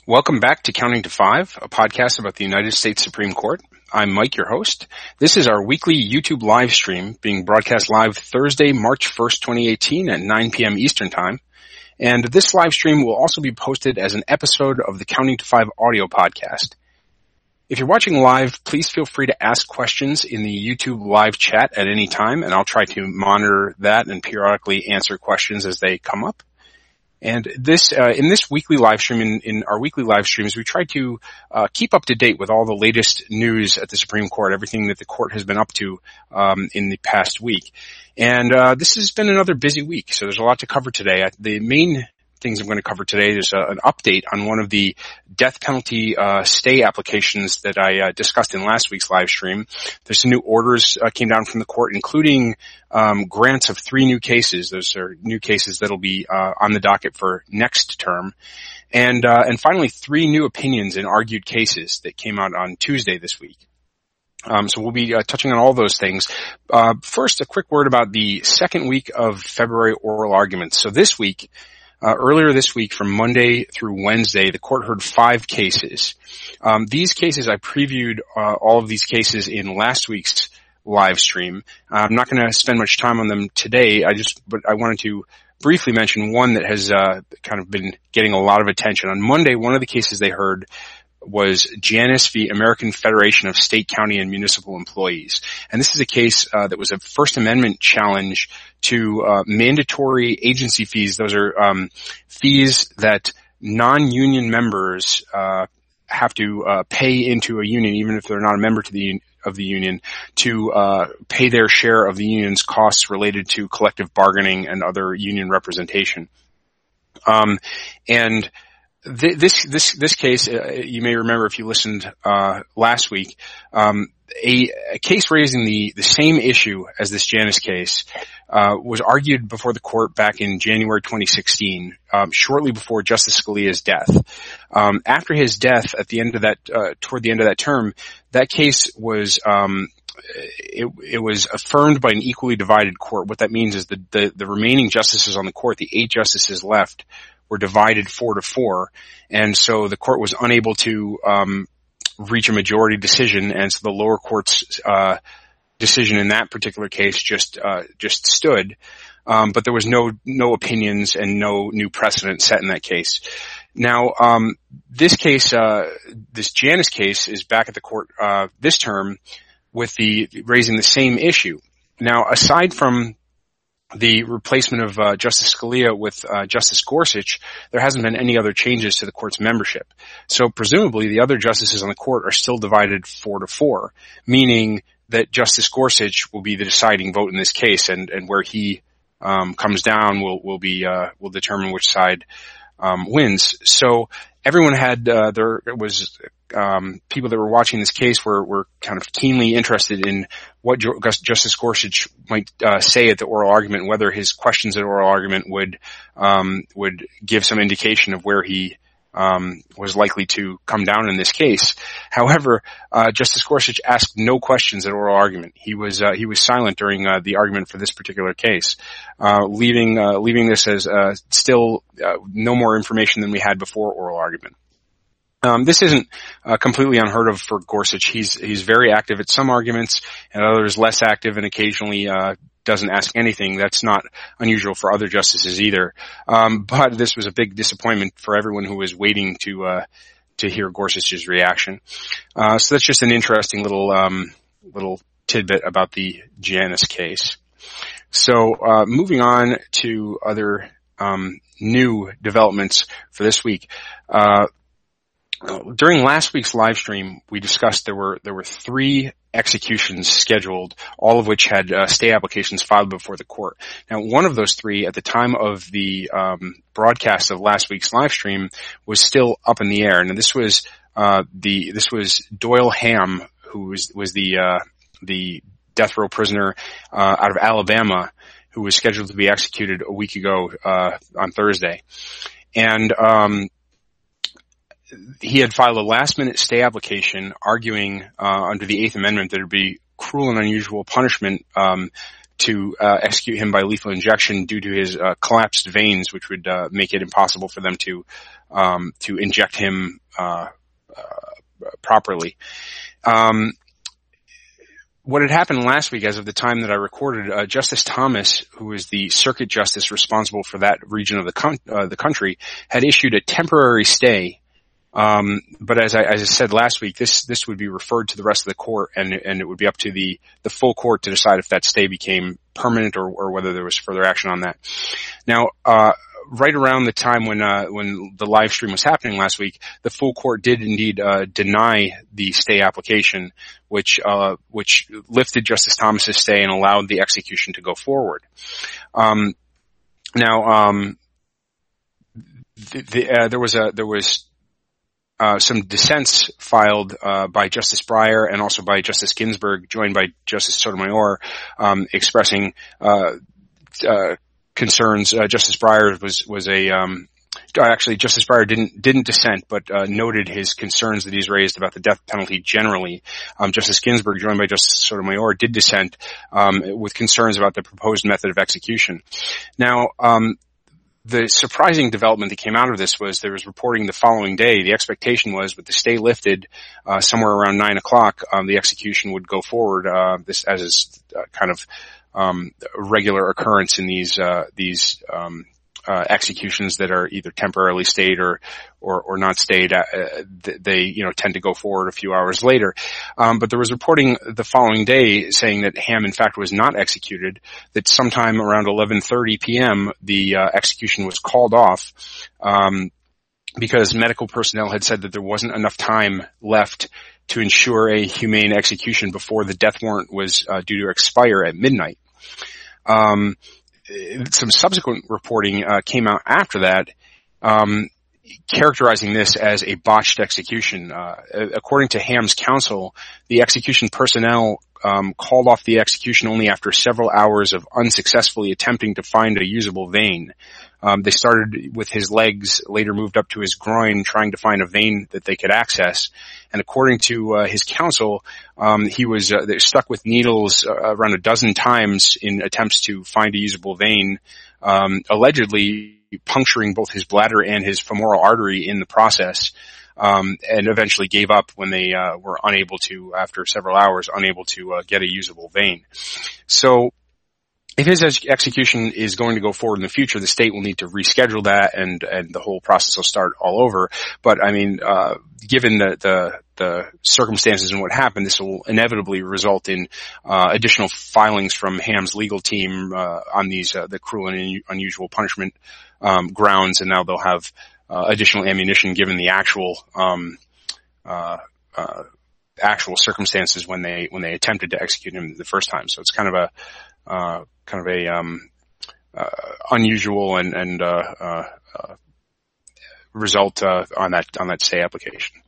Welcome back to Counting to Five, a podcast about the United States Supreme Court. I'm Mike, your host. This is our weekly YouTube live stream being broadcast live Thursday, March 1st, 2018 at 9 p.m. Eastern Time. And this live stream will also be posted as an episode of the Counting to Five audio podcast. If you're watching live, please feel free to ask questions in the YouTube live chat at any time, and I'll try to monitor that and periodically answer questions as they come up. And this, in this weekly live stream, in our weekly live streams, we try to keep up to date with all the latest news at the Supreme Court, everything that the court has been up to in the past week. And this has been another busy week, so there's a lot to cover today. The main things I'm going to cover today is an update on one of the death penalty stay applications that I discussed in last week's live stream. There's some new orders came down from the court, including grants of 3 new cases. Those are new cases that'll be on the docket for next term. And finally, 3 new opinions in argued cases that came out on Tuesday this week. So we'll be touching on all those things. First, a quick word about the second week of February oral arguments. So this week, earlier this week, from Monday through Wednesday, the court heard 5 cases. These cases, I previewed all of these cases in last week's live stream. I'm not going to spend much time on them today. But I wanted to briefly mention one that has kind of been getting a lot of attention. On Monday, one of the cases they heard was Janus v. American Federation of State, County, and Municipal Employees. And this is a case that was a First Amendment challenge to mandatory agency fees. Those are fees that non-union members have to pay into a union, even if they're not a member of the union, to pay their share of the union's costs related to collective bargaining and other union representation. This case, you may remember if you listened last week, a case raising the same issue as this Janus case was argued before the court back in January 2016, shortly before Justice Scalia's death. After his death, at the end of that, toward the end of that term, that case was it was affirmed by an equally divided court. What that means is the remaining justices on the court, the 8 justices left, were divided 4-4, and so the court was unable to reach a majority decision, and so the lower court's decision in that particular case just stood. But there was no opinions and no new precedent set in that case. Now, this case, this Janus case, is back at the court this term with raising the same issue. Now, aside from the replacement of Justice Scalia with Justice Gorsuch, there hasn't been any other changes to the court's membership. So presumably the other justices on the court are still divided 4-4, meaning that Justice Gorsuch will be the deciding vote in this case, and where he comes down will determine which side wins. So everyone had people that were watching this case were kind of keenly interested in what Justice Gorsuch might say at the oral argument, whether his questions at oral argument would give some indication of where he was likely to come down in this case. However, Justice Gorsuch asked no questions at oral argument. He was silent during the argument for this particular case, leaving this as still no more information than we had before oral argument. This isn't completely unheard of for Gorsuch. He's very active at some arguments and others less active, and occasionally doesn't ask anything. That's not unusual for other justices either. But this was a big disappointment for everyone who was waiting to hear Gorsuch's reaction. So that's just an interesting little tidbit about the Janus case. So moving on to other new developments for this week. During last week's live stream, we discussed there were 3 executions scheduled, all of which had stay applications filed before the court. Now, one of those 3 at the time of the broadcast of last week's live stream was still up in the air. And this was Doyle Hamm, who was the death row prisoner out of Alabama, who was scheduled to be executed a week ago on Thursday. And he had filed a last-minute stay application arguing under the Eighth Amendment that it would be cruel and unusual punishment to execute him by lethal injection due to his collapsed veins, which would make it impossible for them to inject him properly. What had happened last week, as of the time that I recorded, Justice Thomas, who is the circuit justice responsible for that region of the country, had issued a temporary stay. But as I said last week, this would be referred to the rest of the court, and it would be up to the full court to decide if that stay became permanent or whether there was further action on that. Now, right around the time when the live stream was happening last week, the full court did indeed deny the stay application, which lifted Justice Thomas's stay and allowed the execution to go forward. There was some dissents filed by Justice Breyer and also by Justice Ginsburg, joined by Justice Sotomayor, expressing concerns. Justice Breyer Justice Breyer didn't dissent, but noted his concerns that he's raised about the death penalty generally. Justice Ginsburg, joined by Justice Sotomayor, did dissent with concerns about the proposed method of execution. Now, the surprising development that came out of this was there was reporting the following day. The expectation was, with the stay lifted, somewhere around 9 o'clock, the execution would go forward. This, as is kind of a regular occurrence in these executions that are either temporarily stayed or not stayed. They tend to go forward a few hours later. But there was reporting the following day saying that Ham, in fact, was not executed, that sometime around 11:30 p.m. the execution was called off because medical personnel had said that there wasn't enough time left to ensure a humane execution before the death warrant was due to expire at midnight. Some subsequent reporting came out after that, characterizing this as a botched execution. According to Ham's counsel, the execution personnel called off the execution only after several hours of unsuccessfully attempting to find a usable vein. They started with his legs, later moved up to his groin, trying to find a vein that they could access. And according to his counsel, he was stuck with needles around a dozen times in attempts to find a usable vein, allegedly puncturing both his bladder and his femoral artery in the process, and eventually gave up when they were unable to, after several hours, get a usable vein. So if his execution is going to go forward in the future, the state will need to reschedule that, and the whole process will start all over. But I mean, given the circumstances and what happened, this will inevitably result in additional filings from Ham's legal team on these the cruel and unusual punishment grounds, and now they'll have additional ammunition given the actual circumstances when they attempted to execute him the first time. So it's kind of a unusual and result on that stay application.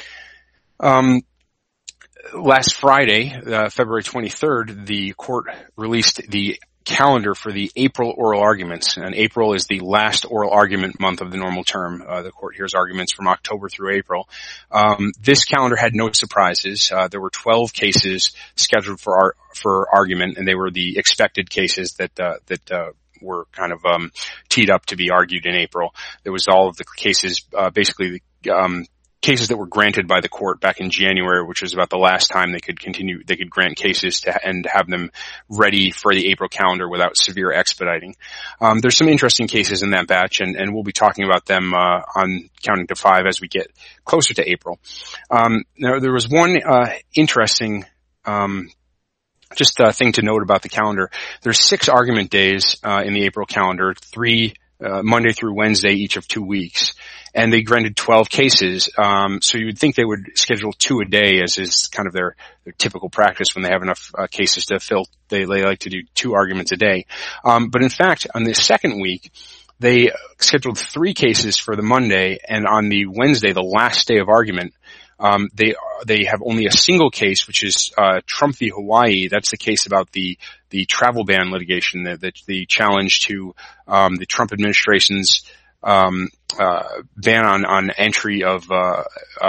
Last Friday, February 23rd, the court released the calendar for the April oral arguments, and April is the last oral argument month of the normal term. The court hears arguments from October through April. This calendar had no surprises. There were 12 cases scheduled for argument, and they were the expected cases that were kind of teed up to be argued in April. There was all of the cases, basically cases that were granted by the court back in January, which was about the last time they could grant cases and have them ready for the April calendar without severe expediting. There's some interesting cases in that batch, and we'll be talking about them on Counting to 5 as we get closer to April. Now, there was one interesting thing to note about the calendar. There's 6 argument days in the April calendar, 3 Monday through Wednesday, each of 2 weeks. And they granted 12 cases. So you would think they would schedule 2 a day, as is kind of their typical practice when they have enough cases to fill. They like to do 2 arguments a day. But in fact, on the second week, they scheduled 3 cases for the Monday, and on the Wednesday, the last day of argument, they have only a single case, which is Trump v. Hawaii. That's the case about the travel ban litigation, the challenge to the Trump administration's ban on entry of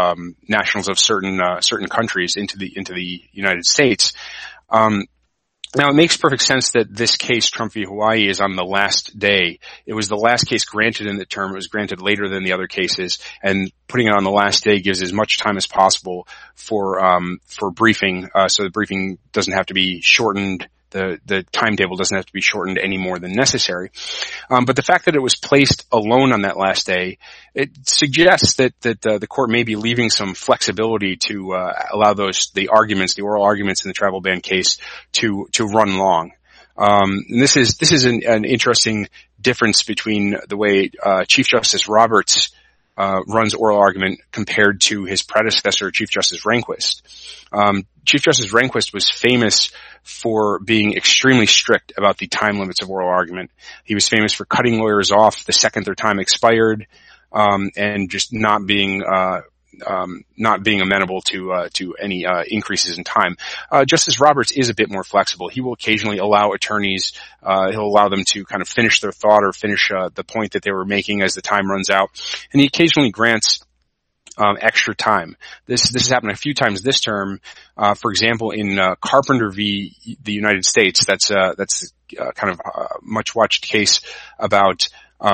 nationals of certain countries into the United States. Now, it makes perfect sense that this case, Trump v. Hawaii, is on the last day. It was the last case granted in the term. It was granted later than the other cases, and putting it on the last day gives as much time as possible for briefing, so the briefing doesn't have to be shortened. The timetable doesn't have to be shortened any more than necessary. But the fact that it was placed alone on that last day, it suggests that the court may be leaving some flexibility to allow the oral arguments in the travel ban case to run long. And this is an interesting difference between the way Chief Justice Roberts runs oral argument compared to his predecessor, Chief Justice Rehnquist. Chief Justice Rehnquist was famous for being extremely strict about the time limits of oral argument. He was famous for cutting lawyers off the second their time expired, and just not being amenable to any increases in time. Justice Roberts is a bit more flexible. He will occasionally allow attorneys, he'll allow them to kind of finish their thought or finish the point that they were making as the time runs out, and he occasionally grants extra time. This has happened a few times this term. For example, in Carpenter v. the United States, that's kind of a much watched case about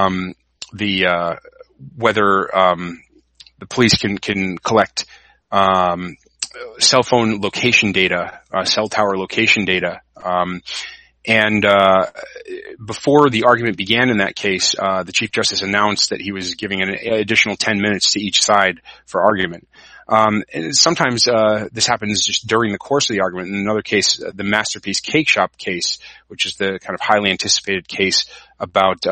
whether the police can collect cell phone location data, cell tower location data. And before the argument began in that case, the Chief Justice announced that he was giving an additional 10 minutes to each side for argument. And sometimes this happens just during the course of the argument. In another case, the Masterpiece Cake Shop case, which is the kind of highly anticipated case about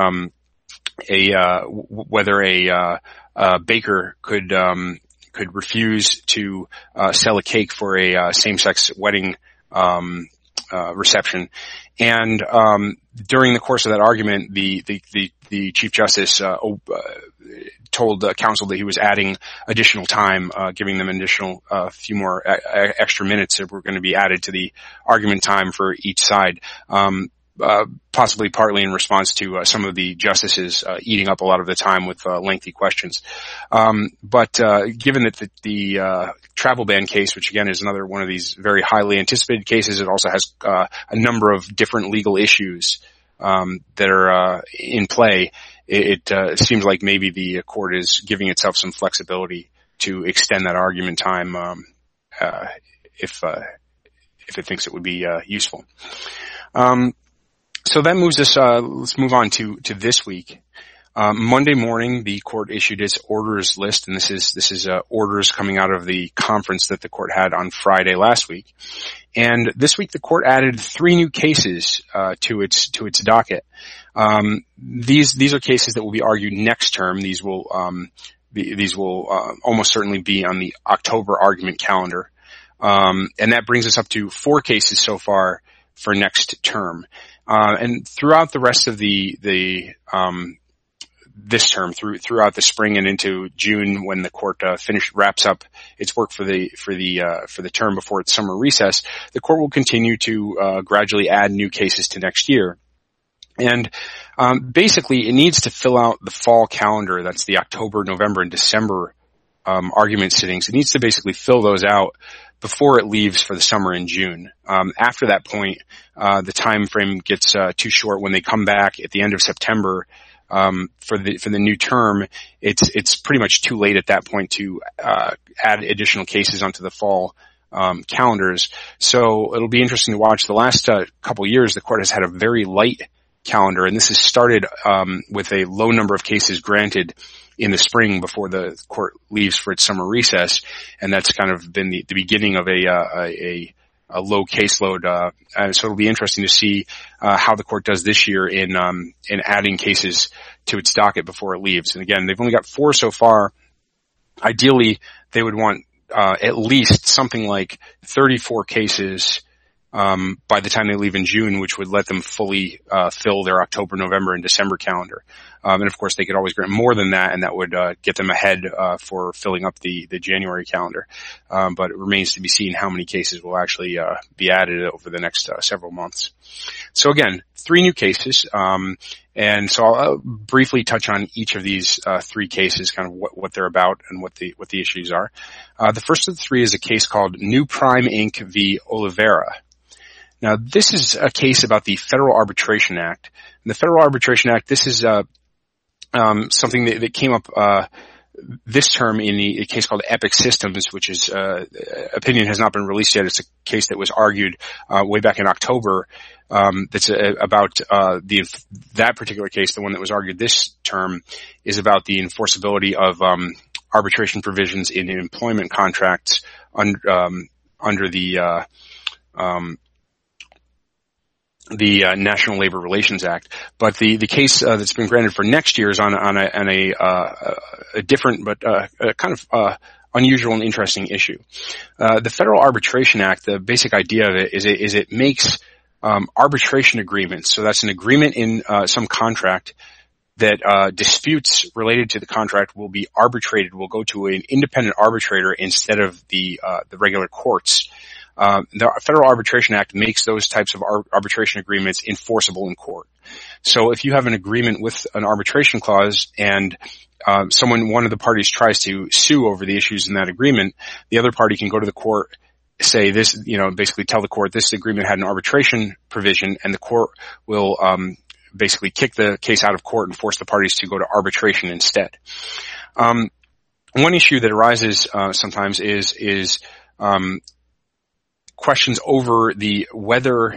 whether a baker could refuse to sell a cake for a same-sex wedding reception. And during the course of that argument, the Chief Justice told the counsel that he was adding additional time, giving them an additional few more extra minutes that were going to be added to the argument time for each side. Possibly partly in response to some of the justices eating up a lot of the time with lengthy questions. But given that the travel ban case, which again is another one of these very highly anticipated cases, it also has a number of different legal issues that are in play. It seems like maybe the court is giving itself some flexibility to extend that argument time if it thinks it would be useful. So that moves us, let's move on to this week. Monday morning, the court issued its orders list, and this is orders coming out of the conference that the court had on Friday last week. And this week, the court added 3 new cases to its docket. These are cases that will be argued next term. These will almost certainly be on the October argument calendar. And that brings us up to 4 cases so far for next term. And throughout the rest of this term, throughout the spring and into June, when the court wraps up its work for the term before its summer recess, the court will continue to gradually add new cases to next year. And basically, it needs to fill out the fall calendar. That's the October, November, and December argument sittings. It needs to basically fill those out before it leaves for the summer in June. After that point, the time frame gets too short. When they come back at the end of September for the new term, it's pretty much too late at that point to add additional cases onto the fall calendars. So it'll be interesting to watch. The last couple years, the court has had a very light calendar, and this has started with a low number of cases granted in the spring before the court leaves for its summer recess, and that's kind of been the beginning of a low caseload. And so it'll be interesting to see how the court does this year in adding cases to its docket before it leaves. And again, they've only got 4 so far. Ideally, they would want at least something like 34 cases by the time they leave in June, which would let them fully fill their October, November, and December calendar. And of course, they could always grant more than that, and that would get them ahead for filling up the January calendar. But it remains to be seen how many cases will actually be added over the next several months. So again, 3 new cases. And so I'll briefly touch on each of these 3 cases, kind of what they're about and what the issues are. The first of the 3 is a case called New Prime Inc. v. Oliveira. Now, this is a case about the Federal Arbitration Act. And the Federal Arbitration Act, this is something that came up this term in a case called Epic Systems, which is opinion has not been released yet. It's a case that was argued way back in October. That's about that particular case. The one that was argued this term is about the enforceability of arbitration provisions in employment contracts under the National Labor Relations Act. But the case that's been granted for next year is on a different but kind of unusual and interesting issue. The Federal Arbitration Act, the basic idea of it is it makes arbitration agreements. So that's an agreement in some contract that disputes related to the contract will be arbitrated, will go to an independent arbitrator instead of the regular courts. The Federal Arbitration Act makes those types of arbitration agreements enforceable in court. So if you have an agreement with an arbitration clause and one of the parties tries to sue over the issues in that agreement, the other party can go to the court, say this, basically tell the court this agreement had an arbitration provision, and the court will basically kick the case out of court and force the parties to go to arbitration instead. One issue that arises sometimes is questions over whether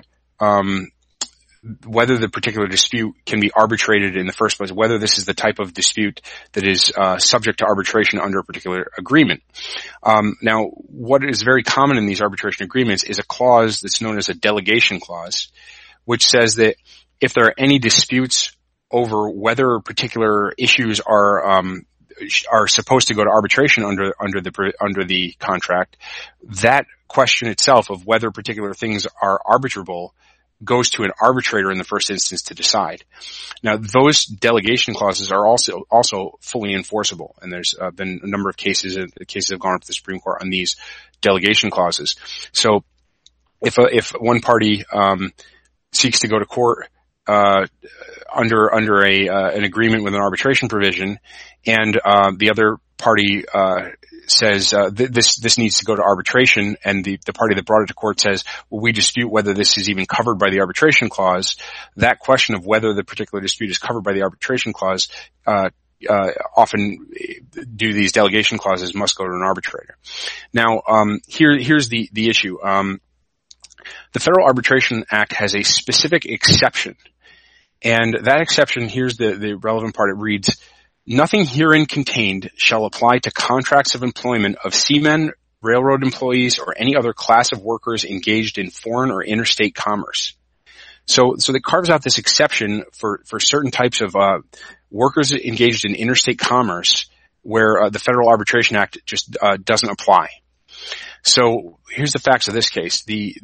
the particular dispute can be arbitrated in the first place, whether this is the type of dispute that is subject to arbitration under a particular agreement. Now, what is very common in these arbitration agreements is a clause that's known as a delegation clause, which says that if there are any disputes over whether particular issues are supposed to go to arbitration under the contract, that question itself of whether particular things are arbitrable goes to an arbitrator in the first instance to decide. Now, those delegation clauses are also fully enforceable, and there's been a number of cases have gone up to the Supreme Court on these delegation clauses. So, if one party seeks to go to court under an agreement with an arbitration provision, and the other party says this needs to go to arbitration, and the party that brought it to court says, well, we dispute whether this is even covered by the arbitration clause, that question of whether the particular dispute is covered by the arbitration clause often due to these delegation clauses must go to an arbitrator. Now, here's the issue. The Federal Arbitration Act has a specific exception, and that exception, here's the relevant part. It reads, nothing herein contained shall apply to contracts of employment of seamen, railroad employees, or any other class of workers engaged in foreign or interstate commerce. So that carves out this exception for certain types of workers engaged in interstate commerce where the Federal Arbitration Act just doesn't apply. So here's the facts of this case.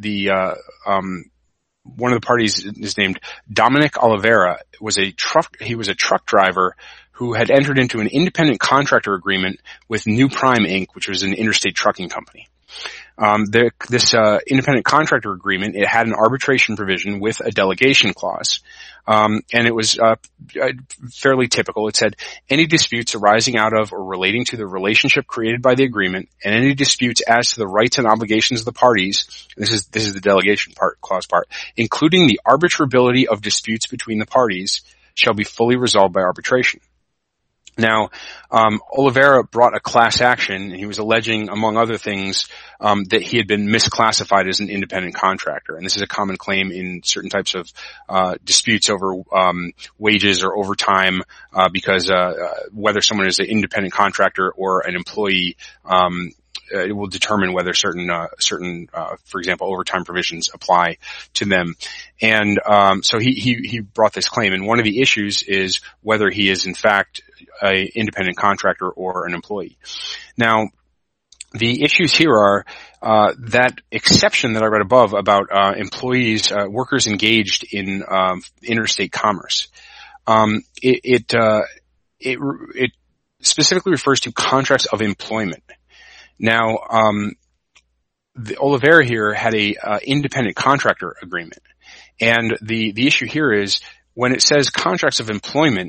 One of the parties is named Dominic Oliveira. He was a truck driver who had entered into an independent contractor agreement with New Prime Inc., which was an interstate trucking company. This independent contractor agreement, it had an arbitration provision with a delegation clause. And it was fairly typical. It said, any disputes arising out of or relating to the relationship created by the agreement, and any disputes as to the rights and obligations of the parties, this is the delegation clause part, including the arbitrability of disputes between the parties, shall be fully resolved by arbitration. Now, Oliveira brought a class action, and he was alleging, among other things, that he had been misclassified as an independent contractor. And this is a common claim in certain types of disputes over wages or overtime, because whether someone is an independent contractor or an employee, it will determine whether certain, for example, overtime provisions apply to them. And so he brought this claim, and one of the issues is whether he is in fact an independent contractor or an employee. Now, the issues here are that exception that I read above about employees, workers engaged in interstate commerce. It specifically refers to contracts of employment. Now, the Oliveira here had a independent contractor agreement, and the issue here is when it says contracts of employment,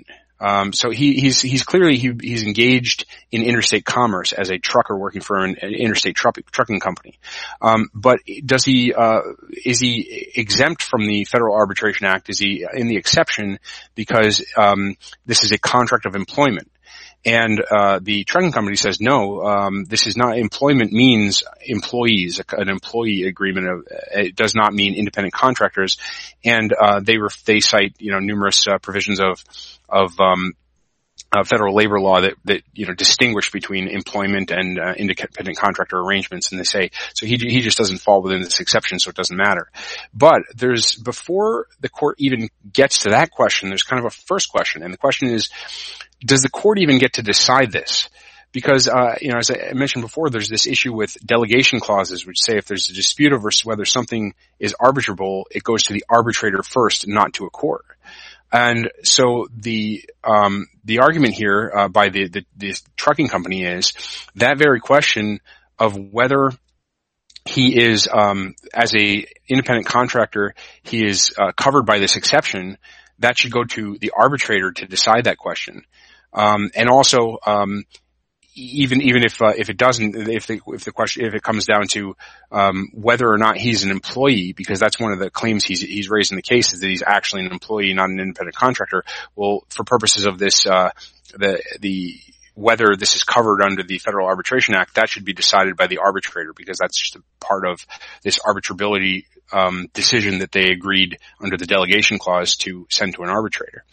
So he's clearly he's engaged in interstate commerce as a trucker working for an interstate trucking company. But is he exempt from the Federal Arbitration Act? Is he in the exception because this is a contract of employment? And the trucking company says no. This is not. Employment means employees. An employee agreement. It does not mean independent contractors. And they cite numerous provisions of federal labor law that distinguish between employment and independent contractor arrangements, and they say so he just doesn't fall within this exception, so it doesn't matter. But before the court even gets to that question, there's kind of a first question, and the question is, does the court even get to decide this? Because as I mentioned before, there's this issue with delegation clauses, which say if there's a dispute over whether something is arbitrable, it goes to the arbitrator first, not to a court. And so the argument here by the trucking company is that very question of whether he is as a independent contractor, he is covered by this exception. That should go to the arbitrator to decide that question. And also, even if it doesn't, if it comes down to whether or not he's an employee, because that's one of the claims he's raised in the case, is that he's actually an employee, not an independent contractor. Well, for purposes of this, whether this is covered under the Federal Arbitration Act, that should be decided by the arbitrator, because that's just a part of this arbitrability decision that they agreed under the delegation clause to send to an arbitrator.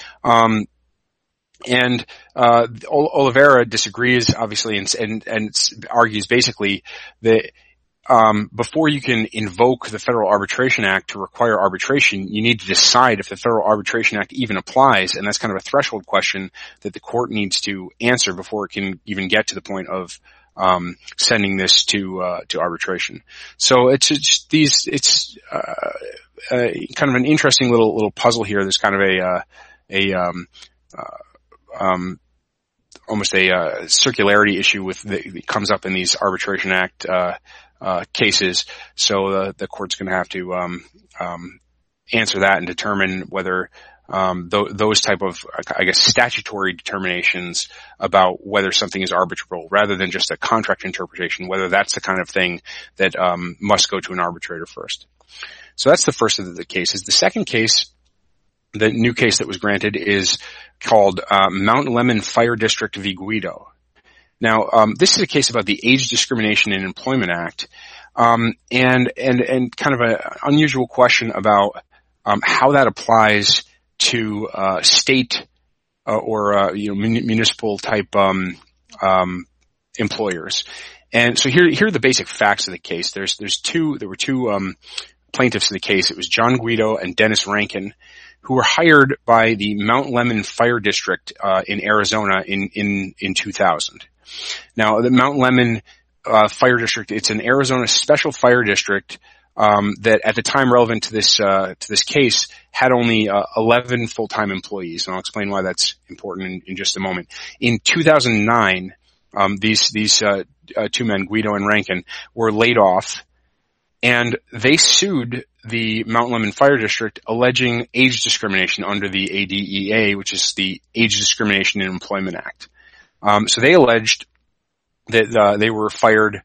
And Oliveira disagrees, obviously, and argues basically that before you can invoke the Federal Arbitration Act to require arbitration, you need to decide if the Federal Arbitration Act even applies, and that's kind of a threshold question that the court needs to answer before it can even get to the point of sending this to arbitration. So it's kind of an interesting little puzzle here. There's kind of almost a circularity issue that comes up in these Arbitration Act cases. So the court's going to have to answer that and determine whether those type of, I guess, statutory determinations about whether something is arbitrable rather than just a contract interpretation, whether that's the kind of thing that must go to an arbitrator first. So that's the first of the cases. The second case, the new case that was granted, is called Mount Lemmon Fire District v. Guido. Now, this is a case about the Age Discrimination in Employment Act, and kind of an unusual question about how that applies to state or municipal type employers. And so here are the basic facts of the case. There were two plaintiffs in the case. It was John Guido and Dennis Rankin, who were hired by the Mount Lemmon Fire District in Arizona in 2000. Now, the Mount Lemmon Fire District, it's an Arizona special fire district that at the time relevant to this case had only 11 full-time employees, and I'll explain why that's important in just a moment. In 2009, these two men, Guido and Rankin, were laid off, and they sued the Mount Lemmon Fire District alleging age discrimination under the ADEA, which is the Age Discrimination in Employment Act. So they alleged that they were fired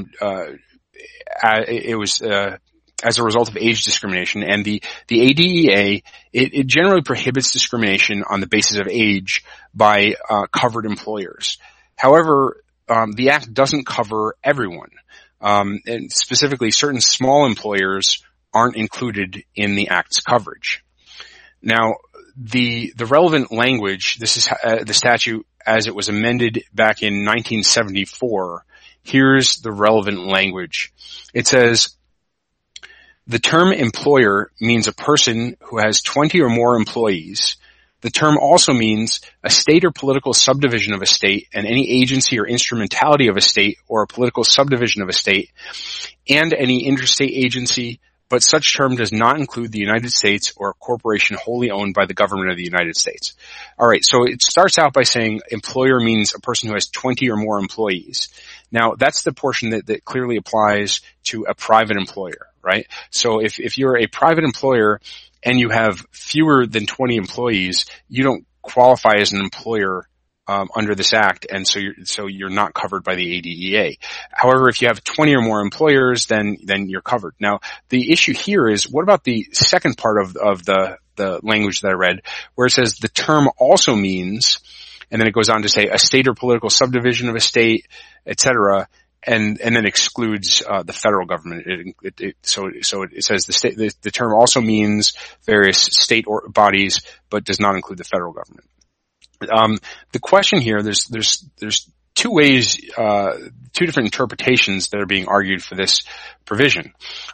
as a result of age discrimination, and the ADEA, it generally prohibits discrimination on the basis of age by covered employers. However, the act doesn't cover everyone. And specifically, certain small employers aren't included in the act's coverage. Now, the relevant language, this is the statute as it was amended back in 1974. Here's the relevant language. It says, the term employer means a person who has 20 or more employees. The term also means a state or political subdivision of a state, and any agency or instrumentality of a state or a political subdivision of a state, and any interstate agency, but such term does not include the United States or a corporation wholly owned by the government of the United States. All right, so it starts out by saying employer means a person who has 20 or more employees. Now, that's the portion that clearly applies to a private employer, right? So if you're a private employer and you have fewer than 20 employees, you don't qualify as an employer under this act, and so you're not covered by the ADEA. However, if you have 20 or more employers, then you're covered. Now, the issue here is, what about the second part of the language that I read, where it says the term also means, and then it goes on to say a state or political subdivision of a state, etc., and then excludes the federal government. So it says the term also means various state or bodies, but does not include the federal government. The question here, there's two ways, two different interpretations that are being argued for this provision.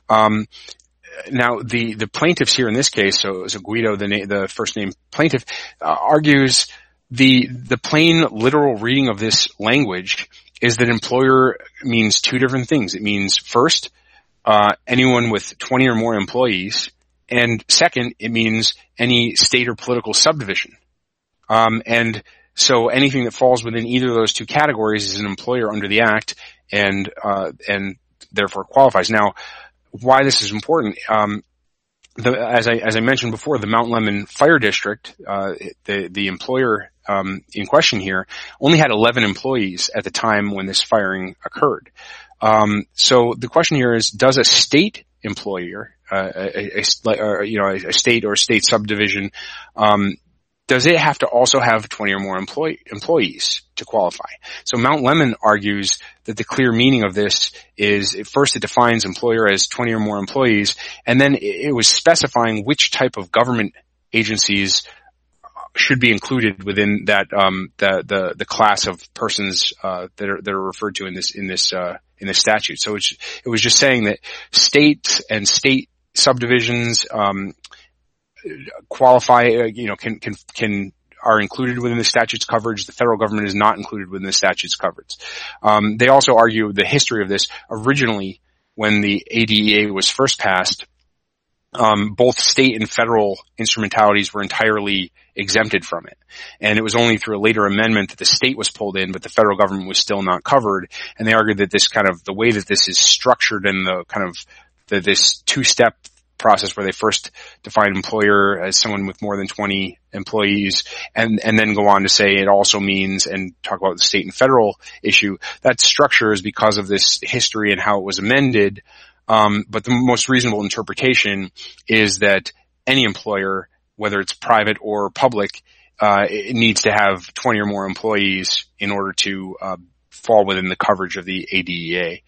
Now, the plaintiffs here in this case, so Guido, the first name plaintiff, argues the plain literal reading of this language is that employer means two different things. It means, first, anyone with 20 or more employees, and second, it means any state or political subdivision. And so anything that falls within either of those two categories is an employer under the Act, and therefore qualifies. Now, why this is important, as I mentioned before, the Mount Lemmon Fire District, the employer in question here, only had 11 employees at the time when this firing occurred. So the question here is, does a state employer, a state or state subdivision, does it have to also have 20 or more employees to qualify? So Mount Lemmon argues that the clear meaning of this is, first, it defines employer as 20 or more employees, and then it was specifying which type of government agencies should be included within that the class of persons that are referred to in this statute. So it was just saying that states and state subdivisions qualify, are included within the statute's coverage. The federal government is not included within the statute's coverage. They also argue the history of this. Originally, when the ADEA was first passed, both state and federal instrumentalities were entirely exempted from it. And it was only through a later amendment that the state was pulled in, but the federal government was still not covered. And they argued that this the way that this is structured in this two-step process, where they first define employer as someone with more than 20 employees, and then go on to say it also means, and talk about the state and federal issue, that structure is because of this history and how it was amended. But the most reasonable interpretation is that any employer, whether it's private or public, it needs to have 20 or more employees in order to fall within the coverage of the ADEA.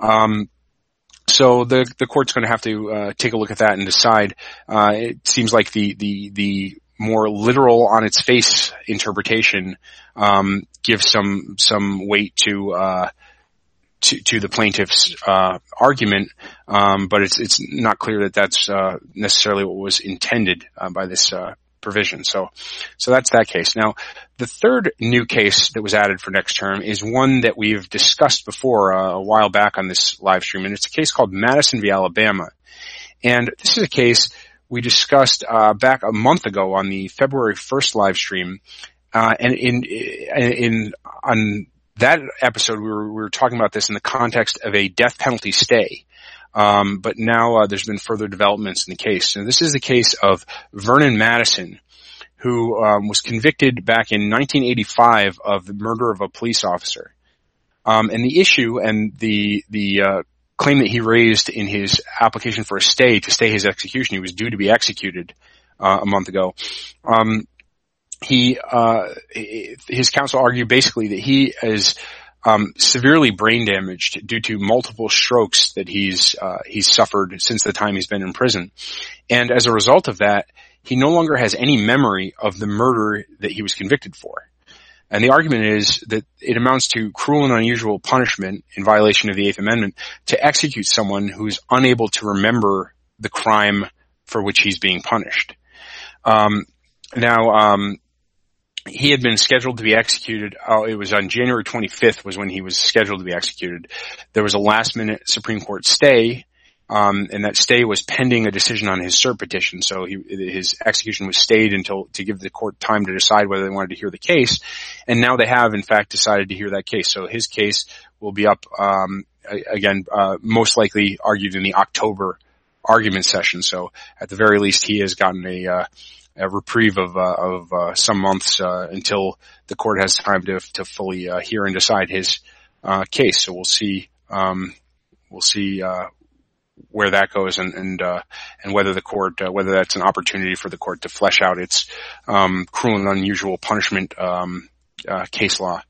So the court's going to have to take a look at that and decide. It seems like the more literal on its face interpretation gives some weight to the plaintiff's argument, but it's not clear that that's necessarily what was intended by this provision. So that's that case. Now, the third new case that was added for next term is one that we've discussed before a while back on this live stream, and it's a case called Madison v. Alabama. And this is a case we discussed back a month ago on the February 1st live stream. And on that episode, we were talking about this in the context of a death penalty stay. But now there's been further developments in the case. And this is the case of Vernon Madison, who was convicted back in 1985 of the murder of a police officer. And the issue and the claim that he raised in his application for a stay to stay his execution, he was due to be executed a month ago. His counsel argued basically that he is severely brain damaged due to multiple strokes that he's suffered since the time he's been in prison. And as a result of that, he no longer has any memory of the murder that he was convicted for. And the argument is that it amounts to cruel and unusual punishment in violation of the Eighth Amendment to execute someone who's unable to remember the crime for which he's being punished. He had been scheduled to be executed. It was on January 25th was when he was scheduled to be executed. There was a last-minute Supreme Court stay, and that stay was pending a decision on his cert petition. So his execution was stayed to give the court time to decide whether they wanted to hear the case. And now they have, in fact, decided to hear that case. So his case will be up again, most likely argued in the October argument session. So at the very least, he has gotten a reprieve of some months until the court has time to fully hear and decide his case. So we'll see where that goes and whether the court whether that's an opportunity for the court to flesh out its cruel and unusual punishment case law.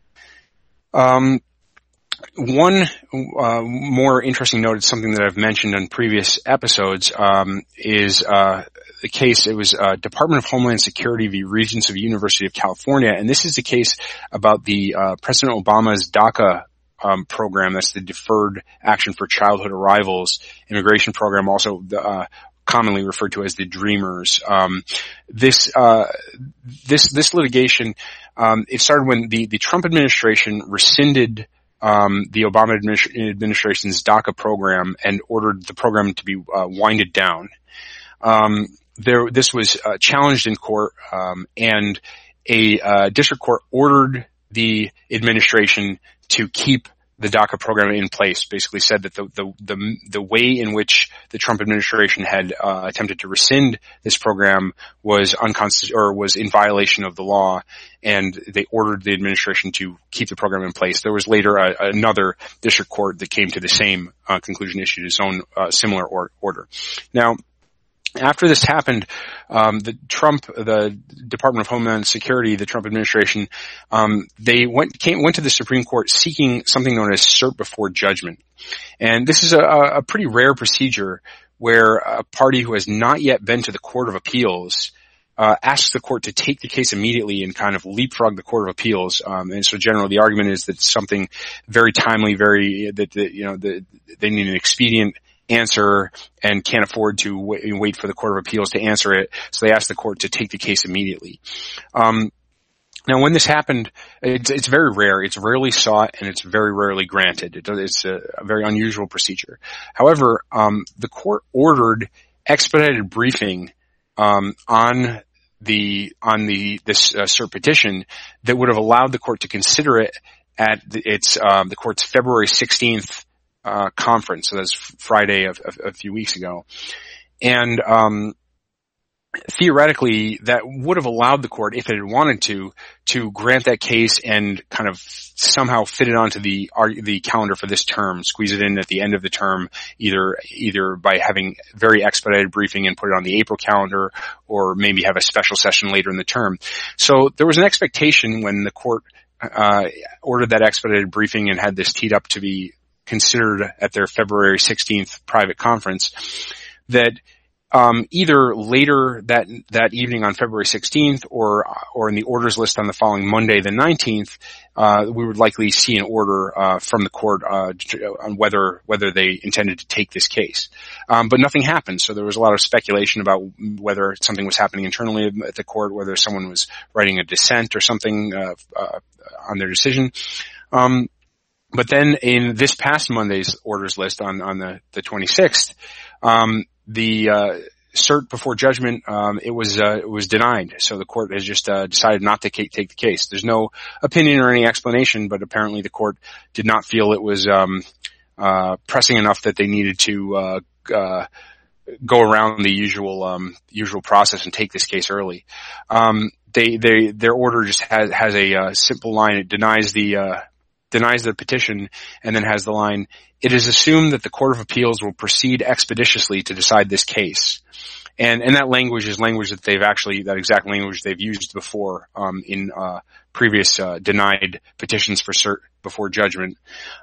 One more interesting note, it's something that I've mentioned on previous episodes, is the case. It was Department of Homeland Security v. Regents of University of California, and this is the case about the President Obama's DACA program. That's the Deferred Action for Childhood Arrivals immigration program, also commonly referred to as the Dreamers. This litigation, it started when the Trump administration rescinded the Obama administration's DACA program and ordered the program to be winded down. This was challenged in court, and a district court ordered the administration to keep the DACA program in place. Basically said that the way in which the Trump administration had attempted to rescind this program was unconstitutional, or was in violation of the law, and they ordered the administration to keep the program in place. There was later another district court that came to the same conclusion, issued its own similar order. Now, after this happened, the Department of Homeland Security, the Trump administration, they went to the Supreme Court seeking something known as cert before judgment. And this is a pretty rare procedure where a party who has not yet been to the Court of Appeals asks the court to take the case immediately and kind of leapfrog the Court of Appeals. And so generally the argument is that it's something very timely, they need an expedient answer and can't afford to wait for the Court of Appeals to answer it, so they asked the court to take the case immediately. Now, when this happened, it's very rare. It's rarely sought, and it's very rarely granted. It's a very unusual procedure. However, the court ordered expedited briefing on this cert petition that would have allowed the court to consider it at the court's February 16th conference. So that's Friday of a few weeks ago. And theoretically, that would have allowed the court, if it had wanted to grant that case and kind of somehow fit it onto the calendar for this term, squeeze it in at the end of the term, either by having very expedited briefing and put it on the April calendar, or maybe have a special session later in the term. So there was an expectation when the court ordered that expedited briefing and had this teed up to be considered at their February 16th private conference, that either later that evening on February 16th or in the orders list on the following Monday, the 19th, we would likely see an order from the court on whether they intended to take this case. But nothing happened, so there was a lot of speculation about whether something was happening internally at the court, whether someone was writing a dissent or something on their decision. But then in this past Monday's orders list on the 26th, the cert before judgment, it was denied. So the court has just decided not to take the case. There's no opinion or any explanation, but apparently the court did not feel it was pressing enough that they needed to go around the usual process and take this case early. Their order just has a simple line. It denies the petition, and then has the line, "It is assumed that the Court of Appeals will proceed expeditiously to decide this case." And that language is language that that exact language they've used before, in previous, denied petitions for cert before judgment.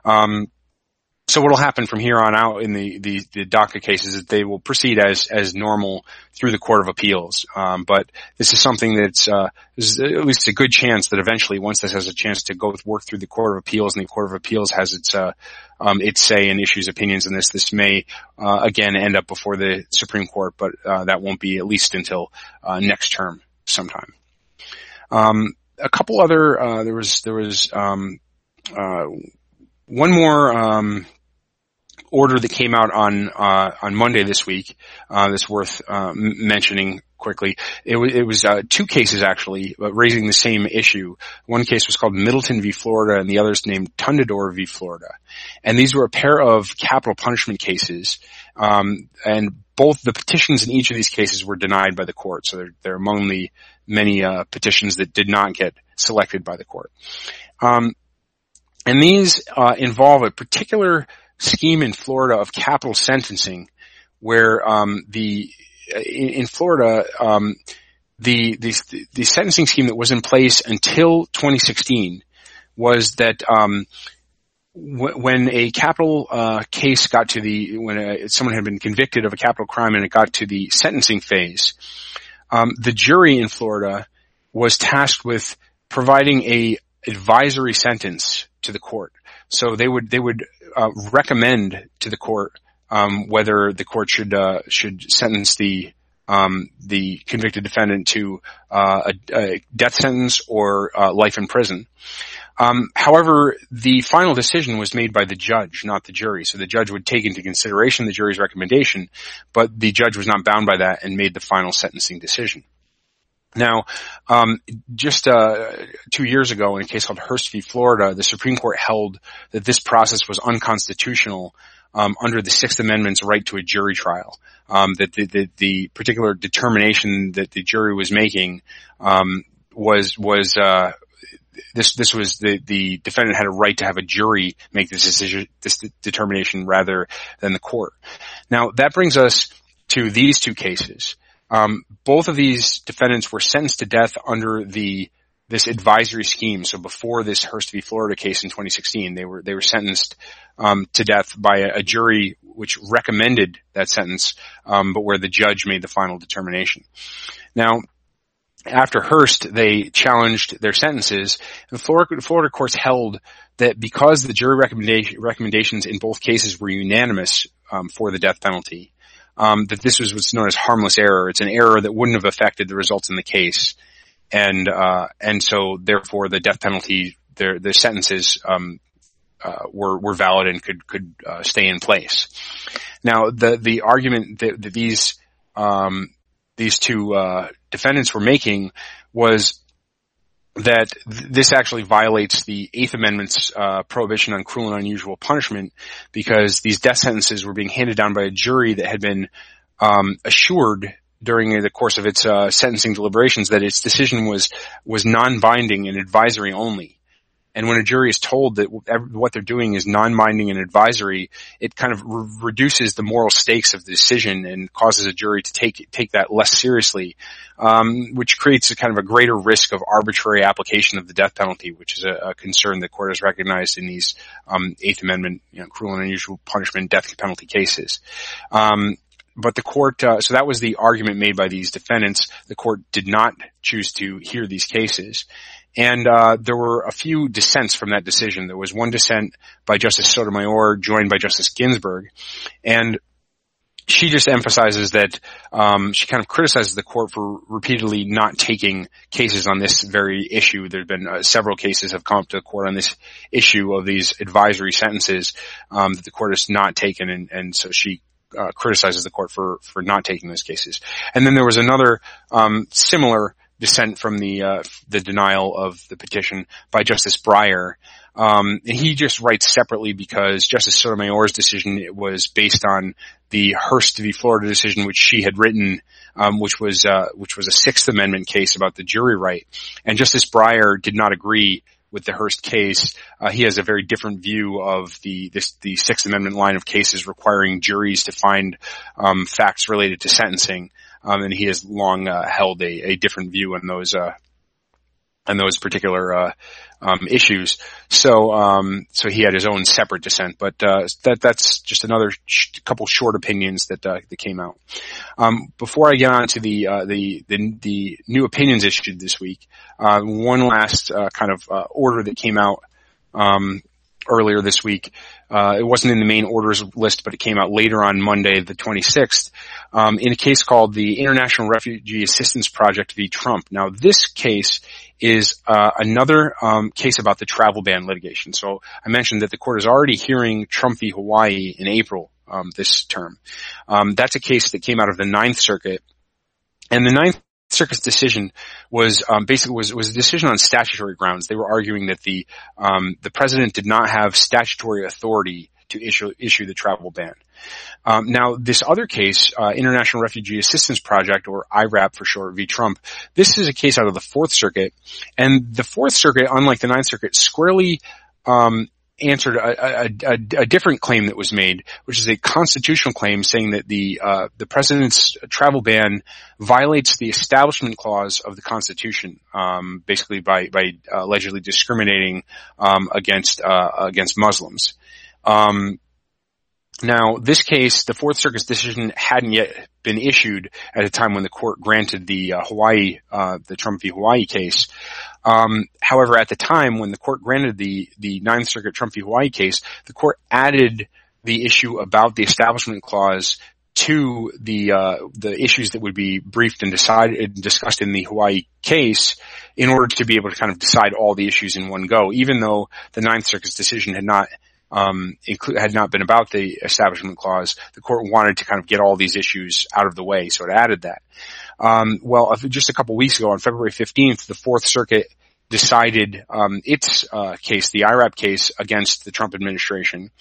So what will happen from here on out in the DACA cases is they will proceed as normal through the Court of Appeals. But this is something that's, there's at least a good chance that eventually, once this has a chance to work through the Court of Appeals, and the Court of Appeals has its say and issues opinions in this may, again end up before the Supreme Court, but, that won't be at least until, next term sometime. A couple other, there was one more, order that came out on Monday this week, that's worth, mentioning quickly. It was two cases actually, raising the same issue. One case was called Middleton v. Florida, and the other is named Tundador v. Florida. And these were a pair of capital punishment cases, and both the petitions in each of these cases were denied by the court. So they're among the many petitions that did not get selected by the court. And these involve a particular scheme in Florida of capital sentencing, where in Florida the sentencing scheme that was in place until 2016 was that when a capital case got to when someone had been convicted of a capital crime and it got to the sentencing phase, the jury in Florida was tasked with providing a advisory sentence to the court. So they would recommend to the court whether the court should sentence the convicted defendant to a death sentence or life in prison. However, the final decision was made by the judge, not the jury. So the judge would take into consideration the jury's recommendation, but the judge was not bound by that and made the final sentencing decision. Now, just 2 years ago, in a case called Hurst v. Florida, the Supreme Court held that this process was unconstitutional under the Sixth Amendment's right to a jury trial. That the particular determination that the jury was making was the defendant had a right to have a jury make this determination rather than the court. Now, that brings us to these two cases. Both of these defendants were sentenced to death under this advisory scheme. So before this Hurst v. Florida case in 2016, they were sentenced to death by a jury which recommended that sentence, but where the judge made the final determination. Now, after Hurst, they challenged their sentences, and the Florida courts held that because the jury recommendations in both cases were unanimous for the death penalty, that this was what's known as harmless error. It's an error that wouldn't have affected the results in the case, and so therefore the death penalty, their sentences were valid and could stay in place. Now, the argument that these two defendants were making was that this actually violates the Eighth Amendment's prohibition on cruel and unusual punishment, because these death sentences were being handed down by a jury that had been assured during the course of its sentencing deliberations that its decision was non-binding and advisory only. And when a jury is told that what they're doing is non-binding and advisory, it kind of reduces the moral stakes of the decision and causes a jury to take that less seriously, which creates a kind of a greater risk of arbitrary application of the death penalty, which is a concern the court has recognized in these Eighth Amendment, cruel and unusual punishment death penalty cases. But the court, so that was the argument made by these defendants. The court did not choose to hear these cases. And there were a few dissents from that decision. There was one dissent by Justice Sotomayor, joined by Justice Ginsburg, and she just emphasizes that she kind of criticizes the court for repeatedly not taking cases on this very issue. There have been several cases have come up to the court on this issue of these advisory sentences that the court has not taken, and so she criticizes the court for not taking those cases. And then there was another similar dissent from the denial of the petition by Justice Breyer. And he just writes separately because Justice Sotomayor's decision was based on the Hurst v. Florida decision, which she had written, which was a Sixth Amendment case about the jury right. And Justice Breyer did not agree with the Hurst case. He has a very different view of the Sixth Amendment line of cases requiring juries to find facts related to sentencing. And he has long held a different view on those particular issues. So he had his own separate dissent, but that's just another couple short opinions that came out. Before I get on to the new opinions issued this week, one last kind of order that came out earlier this week. It wasn't in the main orders list, but it came out later on Monday, the 26th, in a case called the International Refugee Assistance Project v. Trump. Now, this case is another case about the travel ban litigation. So I mentioned that the court is already hearing Trump v. Hawaii in April this term. That's a case that came out of the Ninth Circuit, and the Ninth Circuit's decision was basically was a decision on statutory grounds. They were arguing that the president did not have statutory authority to issue the travel ban. Now, this other case, International Refugee Assistance Project, or IRAP for short, v. Trump, this is a case out of the Fourth Circuit, and the Fourth Circuit, unlike the Ninth Circuit, squarely answered a different claim that was made, which is a constitutional claim saying that the president's travel ban violates the Establishment Clause of the Constitution, basically by allegedly discriminating against Muslims. Now, this case, the Fourth Circuit's decision hadn't yet been issued at a time when the court granted the Trump v. Hawaii case. However, at the time when the court granted the Ninth Circuit Trump v. Hawaii case, the court added the issue about the Establishment Clause to the issues that would be briefed and discussed in the Hawaii case in order to be able to kind of decide all the issues in one go, even though the Ninth Circuit's decision had not been about the Establishment Clause. The court wanted to kind of get all these issues out of the way, so it added that. Well, just a couple weeks ago, on February 15th, the Fourth Circuit decided its case, the IRAP case, against the Trump administration,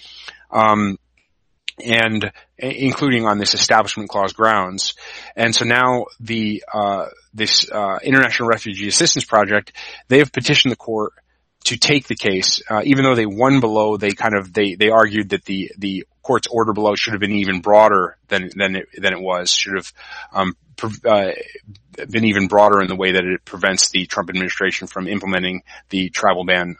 and including on this Establishment Clause grounds. And so now this International Refugee Assistance Project, they have petitioned the court to take the case, even though they won below. They argued that the court's order below should have been even broader than it was. Should have been even broader in the way that it prevents the Trump administration from implementing the travel ban.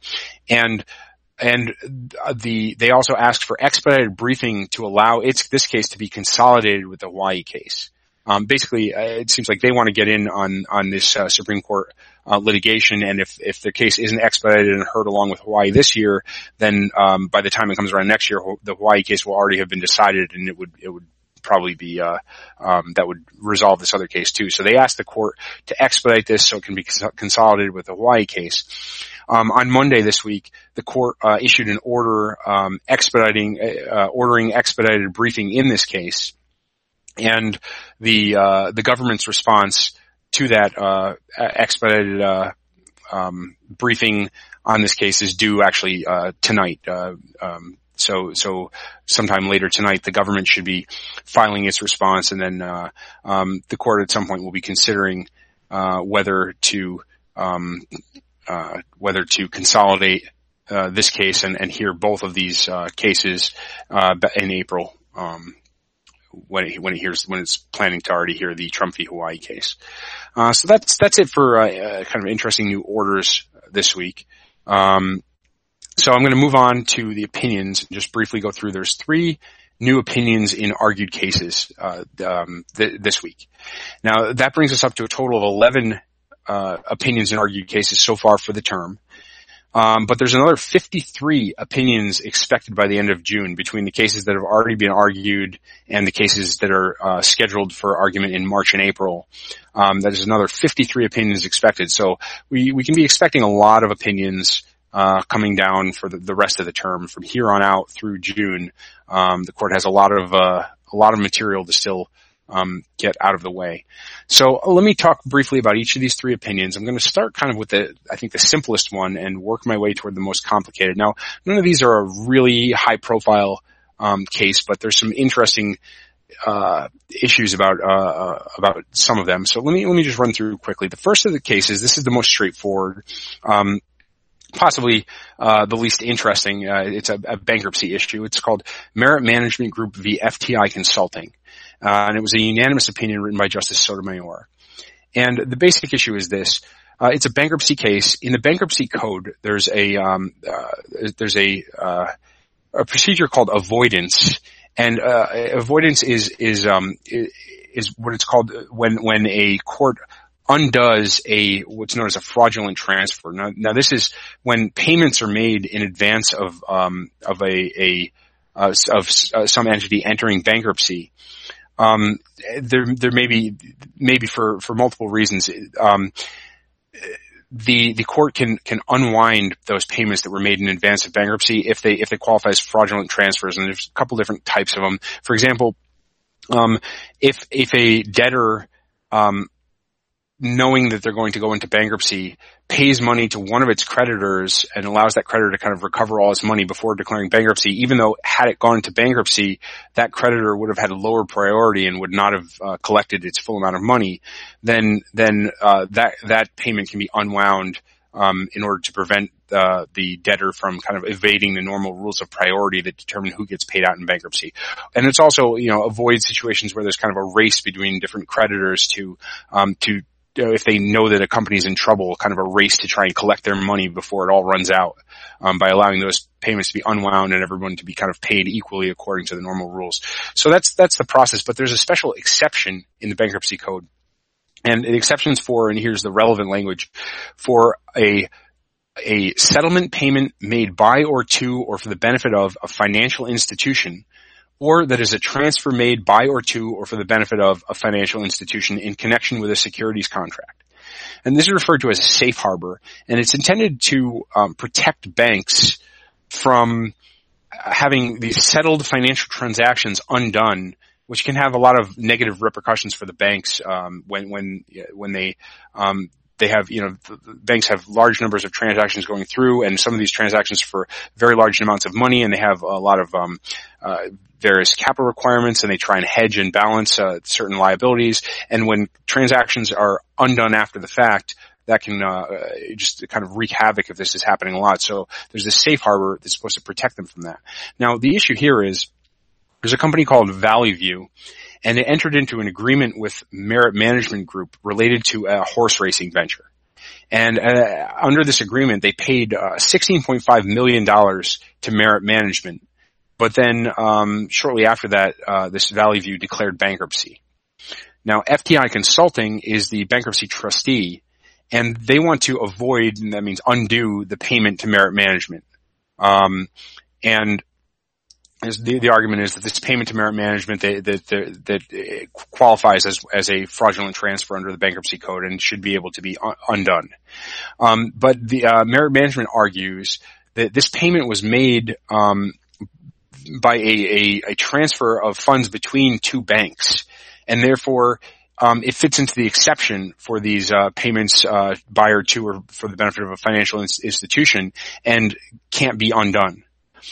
They also asked for expedited briefing to allow this case to be consolidated with the Hawaii case. Basically, it seems like they want to get in on this Supreme Court litigation, and if their case isn't expedited and heard along with Hawaii this year, then by the time it comes around next year, the Hawaii case will already have been decided, and it would probably be that would resolve this other case too. So they asked the court to expedite this so it can be consolidated with the Hawaii case. On Monday this week, the court issued an order ordering expedited briefing in this case. And the government's response to that expedited briefing on this case is due actually tonight. So sometime later tonight, the government should be filing its response, and then the court at some point will be considering whether to consolidate this case and hear both of these cases in April. When it's planning to already hear the Trump v. Hawaii case. So that's it for kind of interesting new orders this week. So I'm going to move on to the opinions and just briefly go through. There's 3 new opinions in argued cases this week. Now that brings us up to a total of 11 opinions in argued cases so far for the term. But there's another 53 opinions expected by the end of June between the cases that have already been argued and the cases that are scheduled for argument in March and April. That is another 53 opinions expected. So we can be expecting a lot of opinions coming down for the rest of the term from here on out through June. The court has a lot of material to still get out of the way. So let me talk briefly about each of these 3 opinions. I'm going to start kind of with the simplest one and work my way toward the most complicated. Now, none of these are a really high profile case, but there's some interesting issues about some of them. So let me just run through quickly. The first of the cases, this is the most straightforward. Possibly the least interesting. It's a bankruptcy issue. It's called Merit Management Group v. FTI Consulting. And it was a unanimous opinion written by Justice Sotomayor. And the basic issue is this. It's a bankruptcy case. In the bankruptcy code, there's a procedure called avoidance. And avoidance is what it's called when a court undoes what's known as a fraudulent transfer. Now this is when payments are made in advance of some entity entering bankruptcy. There may be for multiple reasons. The court can unwind those payments that were made in advance of bankruptcy if they qualify as fraudulent transfers, and there's a couple different types of them. For example, if a debtor knowing that they're going to go into bankruptcy, pays money to one of its creditors and allows that creditor to kind of recover all its money before declaring bankruptcy, even though had it gone into bankruptcy, that creditor would have had a lower priority and would not have collected its full amount of money, then that payment can be unwound in order to prevent the debtor from kind of evading the normal rules of priority that determine who gets paid out in bankruptcy. And it's also, avoid situations where there's kind of a race between different creditors to if they know that a company is in trouble, kind of a race to try and collect their money before it all runs out, by allowing those payments to be unwound and everyone to be kind of paid equally according to the normal rules. So that's the process, but there's a special exception in the bankruptcy code. And the exceptions for, and here's the relevant language, for a settlement payment made by or to or for the benefit of a financial institution, or that is a transfer made by or to or for the benefit of a financial institution in connection with a securities contract. And this is referred to as a safe harbor, and it's intended to protect banks from having these settled financial transactions undone, which can have a lot of negative repercussions for the banks when they have, banks have large numbers of transactions going through, and some of these transactions for very large amounts of money, and they have a lot of various capital requirements, and they try and hedge and balance certain liabilities. And when transactions are undone after the fact, that can just kind of wreak havoc if this is happening a lot. So there's this safe harbor that's supposed to protect them from that. Now, the issue here is there's a company called Valley View, and it entered into an agreement with Merit Management Group related to a horse racing venture. And under this agreement, they paid $16.5 million to Merit Management. But then shortly after that, this Valley View declared bankruptcy. Now, FTI Consulting is the bankruptcy trustee, and they want to avoid, and that means undo, the payment to Merit Management. And the argument is that this payment to Merit Management that qualifies as a fraudulent transfer under the bankruptcy code and should be able to be undone. But the Merit Management argues that this payment was made by a transfer of funds between two banks, and therefore it fits into the exception for these payments by or to or for the benefit of a financial institution and can't be undone.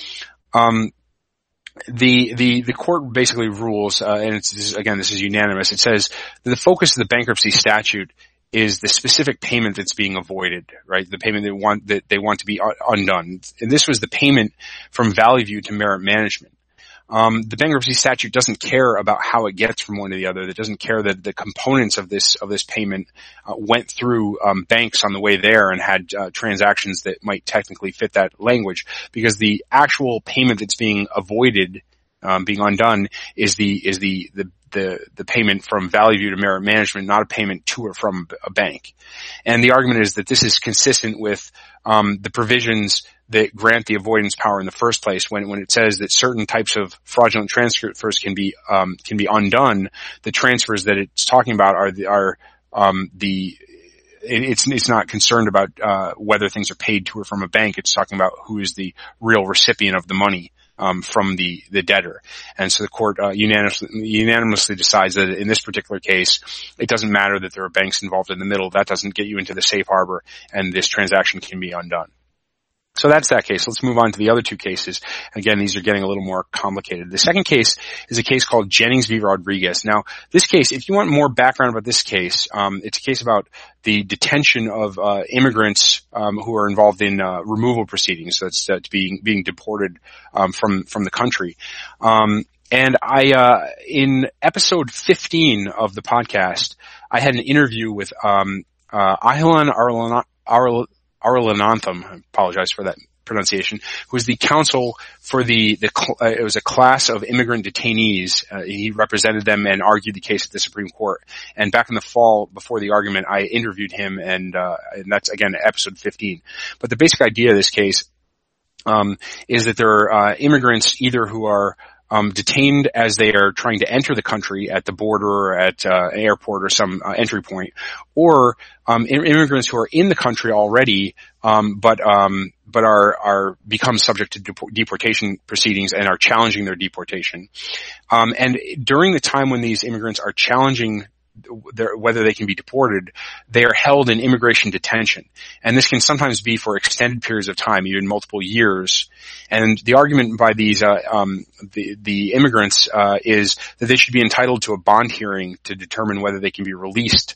The court basically rules, and this is unanimous. It says that the focus of the bankruptcy statute is the specific payment that's being avoided, right? The payment that they want to be undone. And this was the payment from Valley View to Merit Management. The bankruptcy statute doesn't care about how it gets from one to the other. It doesn't care that the components of this payment went through banks on the way there and had transactions that might technically fit that language, because the actual payment that's being avoided, being undone, is the payment from Valley View to Merit Management, not a payment to or from a bank. And the argument is that this is consistent with the provisions that grant the avoidance power in the first place. When it says that certain types of fraudulent transfers can be undone, the transfers that it's talking about it's not concerned about whether things are paid to or from a bank. It's talking about who is the real recipient of the money from the debtor. And so the court unanimously decides that in this particular case, it doesn't matter that there are banks involved in the middle. That doesn't get you into the safe harbor, and this transaction can be undone. So that's that case. Let's move on to the other two cases. Again, these are getting a little more complicated. The second case is a case called Jennings v. Rodriguez. Now, this case, if you want more background about this case, it's a case about the detention of immigrants who are involved in removal proceedings. So that's being deported from the country. And in episode 15 of the podcast, I had an interview with Ahilan Arulanantham, I apologize for that pronunciation, who was the counsel for it was a class of immigrant detainees. He represented them and argued the case at the Supreme Court. And back in the fall, before the argument, I interviewed him, and that's, again, episode 15. But the basic idea of this case is that there are immigrants either who are detained as they are trying to enter the country at the border or at an airport or some entry point, or immigrants who are in the country already, but are become subject to deportation proceedings and are challenging their deportation. And during the time when these immigrants are challenging whether they can be deported, they are held in immigration detention. And this can sometimes be for extended periods of time, even multiple years. And the argument by these, the immigrants, is that they should be entitled to a bond hearing to determine whether they can be released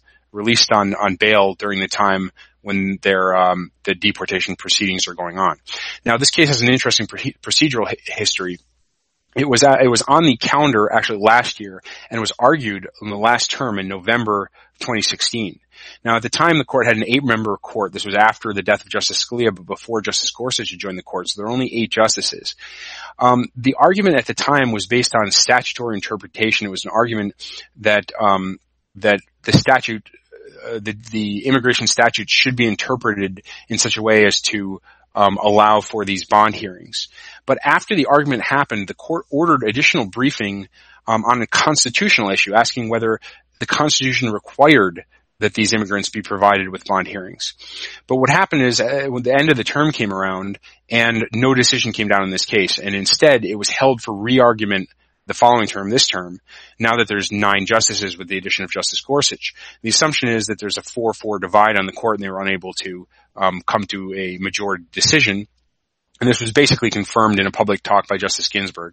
on bail during the time when the deportation proceedings are going on. Now, this case has an interesting procedural history. It was on the calendar actually last year and was argued in the last term in November 2016. Now, at the time, the court had an 8-member court. This was after the death of Justice Scalia, but before Justice Gorsuch had joined the court, so there were only 8 justices. The argument at the time was based on statutory interpretation. It was an argument that the statute, the immigration statute, should be interpreted in such a way as to allow for these bond hearings. But after the argument happened, the court ordered additional briefing on a constitutional issue, asking whether the Constitution required that these immigrants be provided with bond hearings. But what happened is when the end of the term came around and no decision came down in this case, and instead it was held for re-argument the following term, this term, now that there's 9 justices with the addition of Justice Gorsuch. The assumption is that there's a 4-4 divide on the court and they were unable to come to a majority decision. And this was basically confirmed in a public talk by Justice Ginsburg.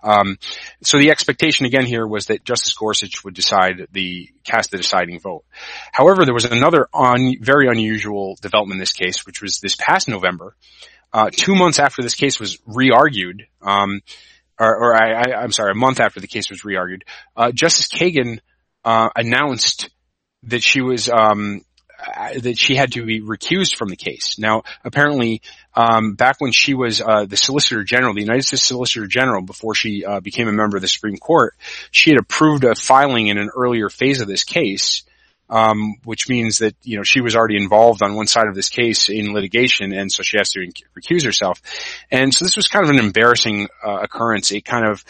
So the expectation again here was that Justice Gorsuch would cast the deciding vote. However, there was another very unusual development in this case, which was this past November, 2 months after this case was re-argued, I'm sorry, a month after the case was re-argued, Justice Kagan announced that she was that she had to be recused from the case. Now, apparently, back when she was the Solicitor General, the United States Solicitor General, before she became a member of the Supreme Court, she had approved a filing in an earlier phase of this case, which means that, she was already involved on one side of this case in litigation, and so she has to recuse herself. And so this was kind of an embarrassing occurrence. It kind of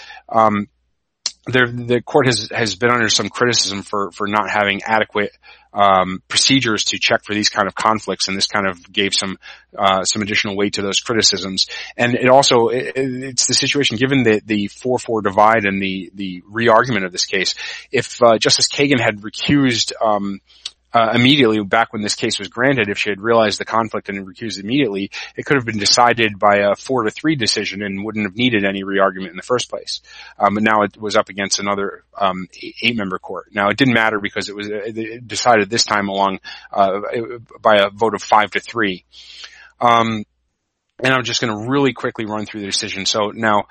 the court has been under some criticism for not having adequate procedures to check for these kind of conflicts, and this kind of gave some additional weight to those criticisms. And it also, it's the situation, given the 4-4 divide and the re-argument of this case, if Justice Kagan had recused immediately back when this case was granted, if she had realized the conflict and recused immediately, it could have been decided by a 4-3 decision and wouldn't have needed any re-argument in the first place. But now it was up against another 8-member court. Now, it didn't matter because it was decided this time along by a vote of 5-3. And I'm just going to really quickly run through the decision. So now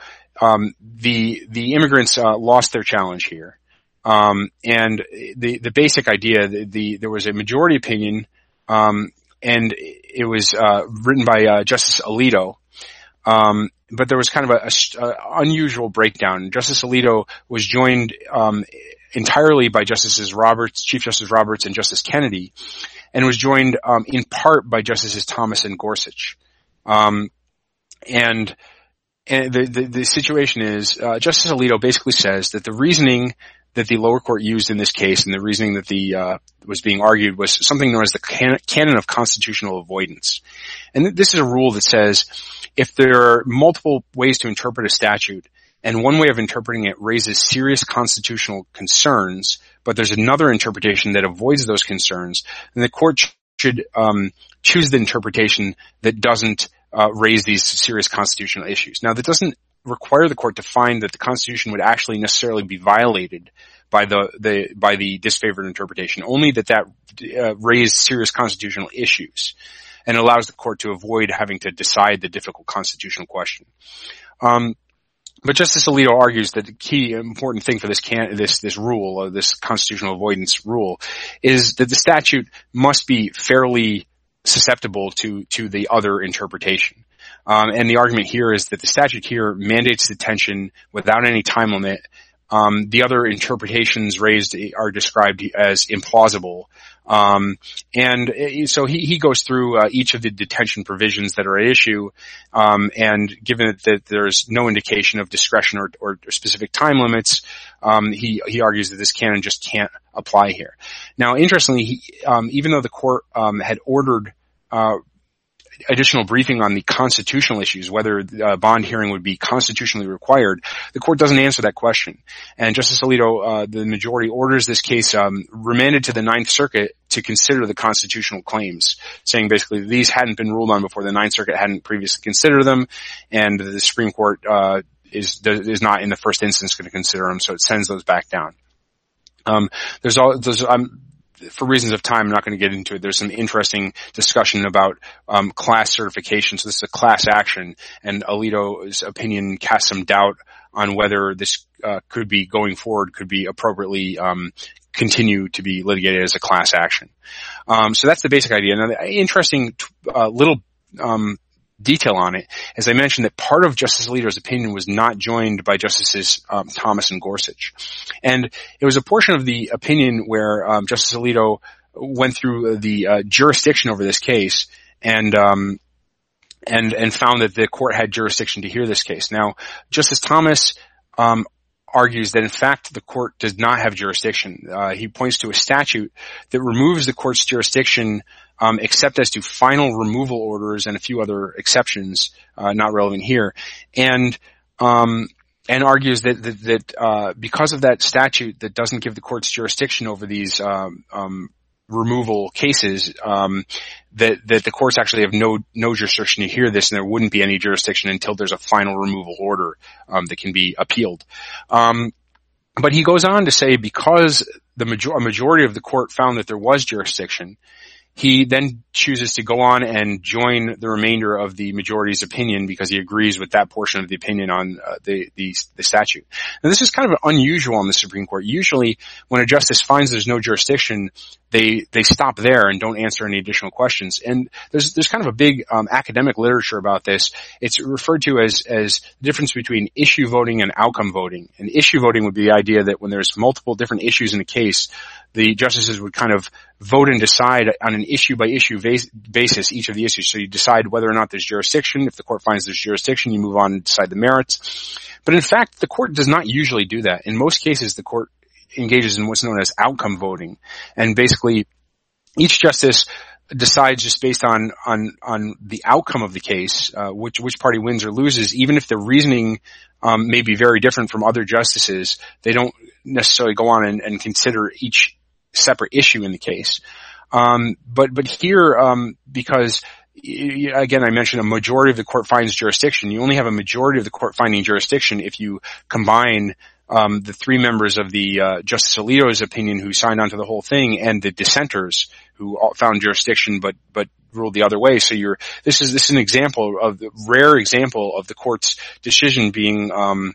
the immigrants lost their challenge here. And the basic idea, there was a majority opinion, and it was, written by, Justice Alito. But there was kind of a unusual breakdown. Justice Alito was joined, entirely by Chief Justice Roberts and Justice Kennedy, and was joined, in part by Justices Thomas and Gorsuch. And the situation is, Justice Alito basically says that the reasoning that the lower court used in this case and the reasoning that was being argued was something known as the canon of constitutional avoidance. And this is a rule that says if there are multiple ways to interpret a statute and one way of interpreting it raises serious constitutional concerns, but there's another interpretation that avoids those concerns, then the court should choose the interpretation that doesn't raise these serious constitutional issues. Now, that doesn't require the court to find that the Constitution would actually necessarily be violated by the disfavored interpretation, only that raised serious constitutional issues and allows the court to avoid having to decide the difficult constitutional question. But Justice Alito argues that the key important thing for this rule, this constitutional avoidance rule, is that the statute must be fairly susceptible to the other interpretation. And the argument here is that the statute here mandates detention without any time limit. The other interpretations raised are described as implausible. And so he goes through each of the detention provisions that are at issue, and given that there's no indication of discretion or specific time limits, he argues that this canon just can't apply here. Now, interestingly, even though the court had ordered additional briefing on the constitutional issues, whether a bond hearing would be constitutionally required, the court doesn't answer that question. And Justice Alito, the majority, orders this case remanded to the Ninth Circuit to consider the constitutional claims, saying basically these hadn't been ruled on before. The Ninth Circuit hadn't previously considered them, and the Supreme Court is not in the first instance going to consider them, so it sends those back down. For reasons of time, I'm not going to get into it. There's some interesting discussion about class certification. So this is a class action, and Alito's opinion casts some doubt on whether this could be appropriately continue to be litigated as a class action. So that's the basic idea. Now, the interesting little detail on it, as I mentioned, that part of Justice Alito's opinion was not joined by Justices Thomas and Gorsuch. And it was a portion of the opinion where Justice Alito went through the jurisdiction over this case and found that the court had jurisdiction to hear this case. Now, Justice Thomas argues that in fact the court does not have jurisdiction. He points to a statute that removes the court's jurisdiction except as to final removal orders and a few other exceptions, not relevant here, and argues that because of that statute that doesn't give the court's jurisdiction over these removal cases, that the courts actually have no jurisdiction to hear this, and there wouldn't be any jurisdiction until there's a final removal order that can be appealed. But he goes on to say because a majority of the court found that there was jurisdiction, he then chooses to go on and join the remainder of the majority's opinion because he agrees with that portion of the opinion on the statute. Now, this is kind of unusual in the Supreme Court. Usually, when a justice finds there's no jurisdiction, they stop there and don't answer any additional questions. And there's kind of a big academic literature about this. It's referred to as the difference between issue voting and outcome voting. And issue voting would be the idea that when there's multiple different issues in a case, the justices would kind of vote and decide on an issue-by-issue basis each of the issues. So you decide whether or not there's jurisdiction. If the court finds there's jurisdiction, you move on and decide the merits. But in fact, the court does not usually do that. In most cases, the court engages in what's known as outcome voting. And basically, each justice decides just based on the outcome of the case, which party wins or loses, even if the reasoning may be very different from other justices. They don't necessarily go on and consider each separate issue in the case. But here, because again, I mentioned a majority of the court finds jurisdiction. You only have a majority of the court finding jurisdiction if you combine the three members of the Justice Alito's opinion who signed on to the whole thing and the dissenters who found jurisdiction but ruled the other way. So this is an example of the rare example of the court's decision being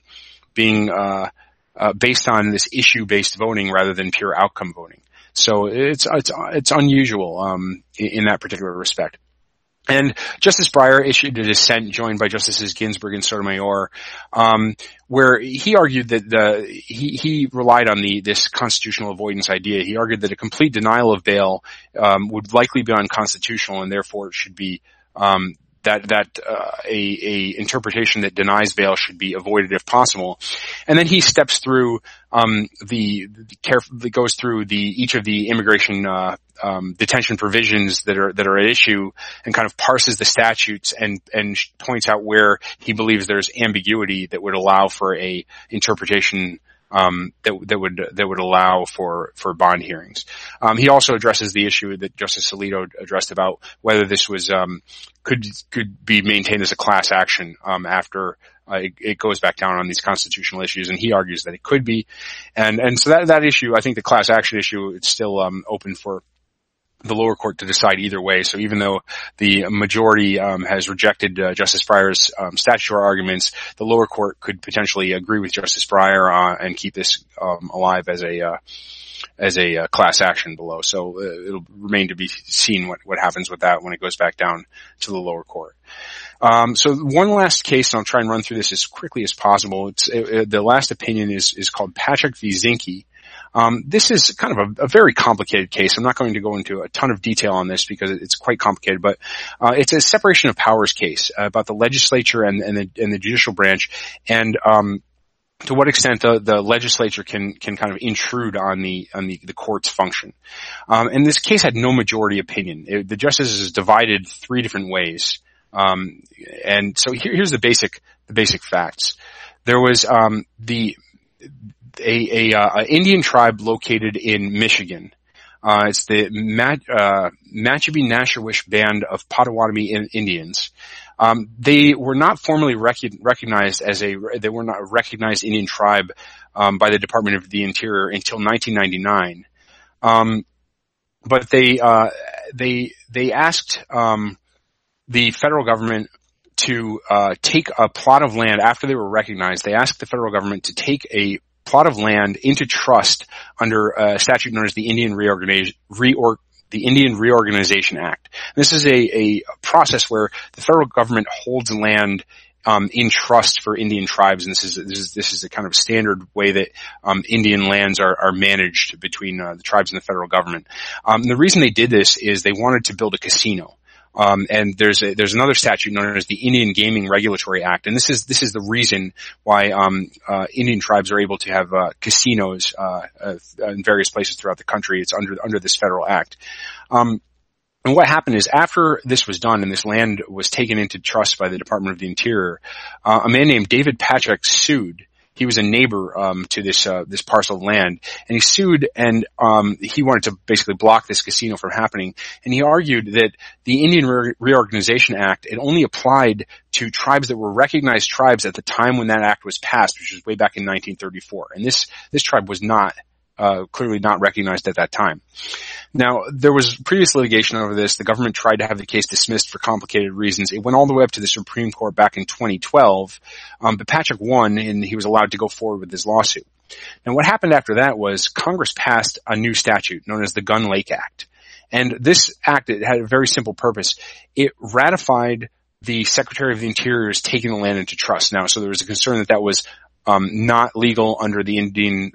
based on this issue-based voting rather than pure outcome voting. So it's unusual in that particular respect. And Justice Breyer issued a dissent joined by Justices Ginsburg and Sotomayor, where he argued that he relied on this constitutional avoidance idea. He argued that a complete denial of bail would likely be unconstitutional, and therefore it should be a interpretation that denies bail should be avoided if possible. And then he steps through goes through each of the immigration detention provisions that are at issue and kind of parses the statutes and points out where he believes there's ambiguity that would allow for a interpretation that would allow for bond hearings. He also addresses the issue that Justice Alito addressed about whether this was could be maintained as a class action after it goes back down on these constitutional issues, and he argues that it could be. And so that issue, I think the class action issue, it's still open for the lower court to decide either way. So even though the majority has rejected Justice Breyer's statutory arguments, the lower court could potentially agree with Justice Breyer and keep this alive as a class action below. So it'll remain to be seen what happens with that when it goes back down to the lower court. So one last case, and I'll try and run through this as quickly as possible. The last opinion is called Patrick v. Zinke. This is kind of a very complicated case. I'm not going to go into a ton of detail on this because it's quite complicated, but it's a separation of powers case about the legislature and the judicial branch. And to what extent the legislature can kind of intrude on the court's function. And this case had no majority opinion. The justices divided three different ways. And so here's the basic facts. There was a Indian tribe located in Michigan. It's the Matchabi-Nashawish Band of Potawatomi Indians. They were not formally recognized they were not a recognized Indian tribe by the Department of the Interior until 1999. But they asked the federal government to take a plot of land after they were recognized. They asked the federal government to take a plot of land into trust under a statute known as the Indian Reorganization Act. This is a process where the federal government holds land in trust for Indian tribes, and this is a kind of standard way that Indian lands are managed between the tribes and the federal government. The reason they did this is they wanted to build a casino. And there's another statute known as the Indian Gaming Regulatory Act, and this is the reason why Indian tribes are able to have casinos in various places throughout the country. It's under this federal act. And what happened is, after this was done and this land was taken into trust by the Department of the Interior, a man named David Patrick sued. He was a neighbor to this parcel of land, and he sued, and he wanted to basically block this casino from happening. And he argued that the Indian Reorganization Act, it only applied to tribes that were recognized tribes at the time when that act was passed, which was way back in 1934. And this tribe was not clearly not recognized at that time. Now, there was previous litigation over this. The government tried to have the case dismissed for complicated reasons. It went all the way up to the Supreme Court back in 2012, but Patrick won, and he was allowed to go forward with his lawsuit. Now, what happened after that was Congress passed a new statute known as the Gun Lake Act. And this act, it had a very simple purpose. It ratified the Secretary of the Interior's taking the land into trust. Now, so there was a concern that was not legal under the Indian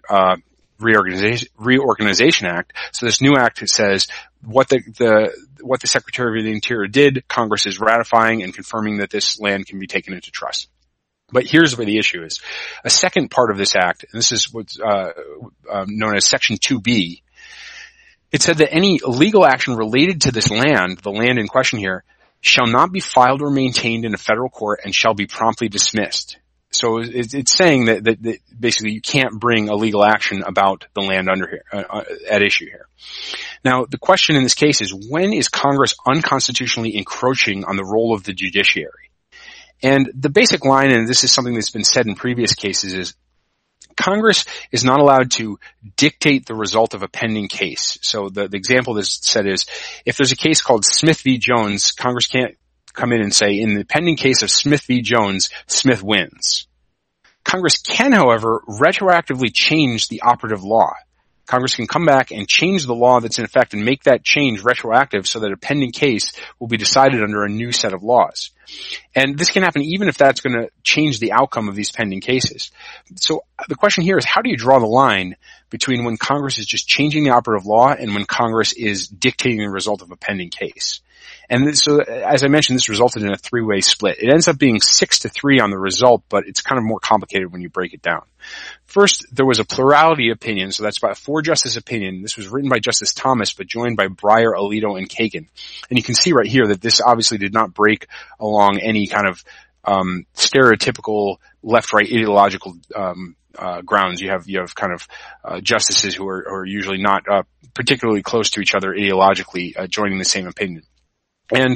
Reorganization Act. So this new act says what the Secretary of the Interior did, Congress is ratifying and confirming that this land can be taken into trust. But here's where the issue is. A second part of this act, and this is what's known as Section 2B, it said that any legal action related to this land, the land in question here, shall not be filed or maintained in a federal court and shall be promptly dismissed. So it's saying that basically you can't bring a legal action about the land under here, at issue here. Now, the question in this case is, when is Congress unconstitutionally encroaching on the role of the judiciary? And the basic line, and this is something that's been said in previous cases, is Congress is not allowed to dictate the result of a pending case. So the example that's said is, if there's a case called Smith v. Jones, Congress can't come in and say, in the pending case of Smith v. Jones, Smith wins. Congress can, however, retroactively change the operative law. Congress can come back and change the law that's in effect and make that change retroactive so that a pending case will be decided under a new set of laws. And this can happen even if that's going to change the outcome of these pending cases. So the question here is, how do you draw the line between when Congress is just changing the operative law and when Congress is dictating the result of a pending case? And so, as I mentioned, this resulted in a three-way split. It ends up being 6-3 on the result, but it's kind of more complicated when you break it down. First, there was a plurality opinion, so that's about a 4-justice opinion. This was written by Justice Thomas, but joined by Breyer, Alito, and Kagan. And you can see right here that this obviously did not break along any kind of stereotypical left-right ideological grounds. You have kind of justices who are usually not particularly close to each other ideologically joining the same opinion. And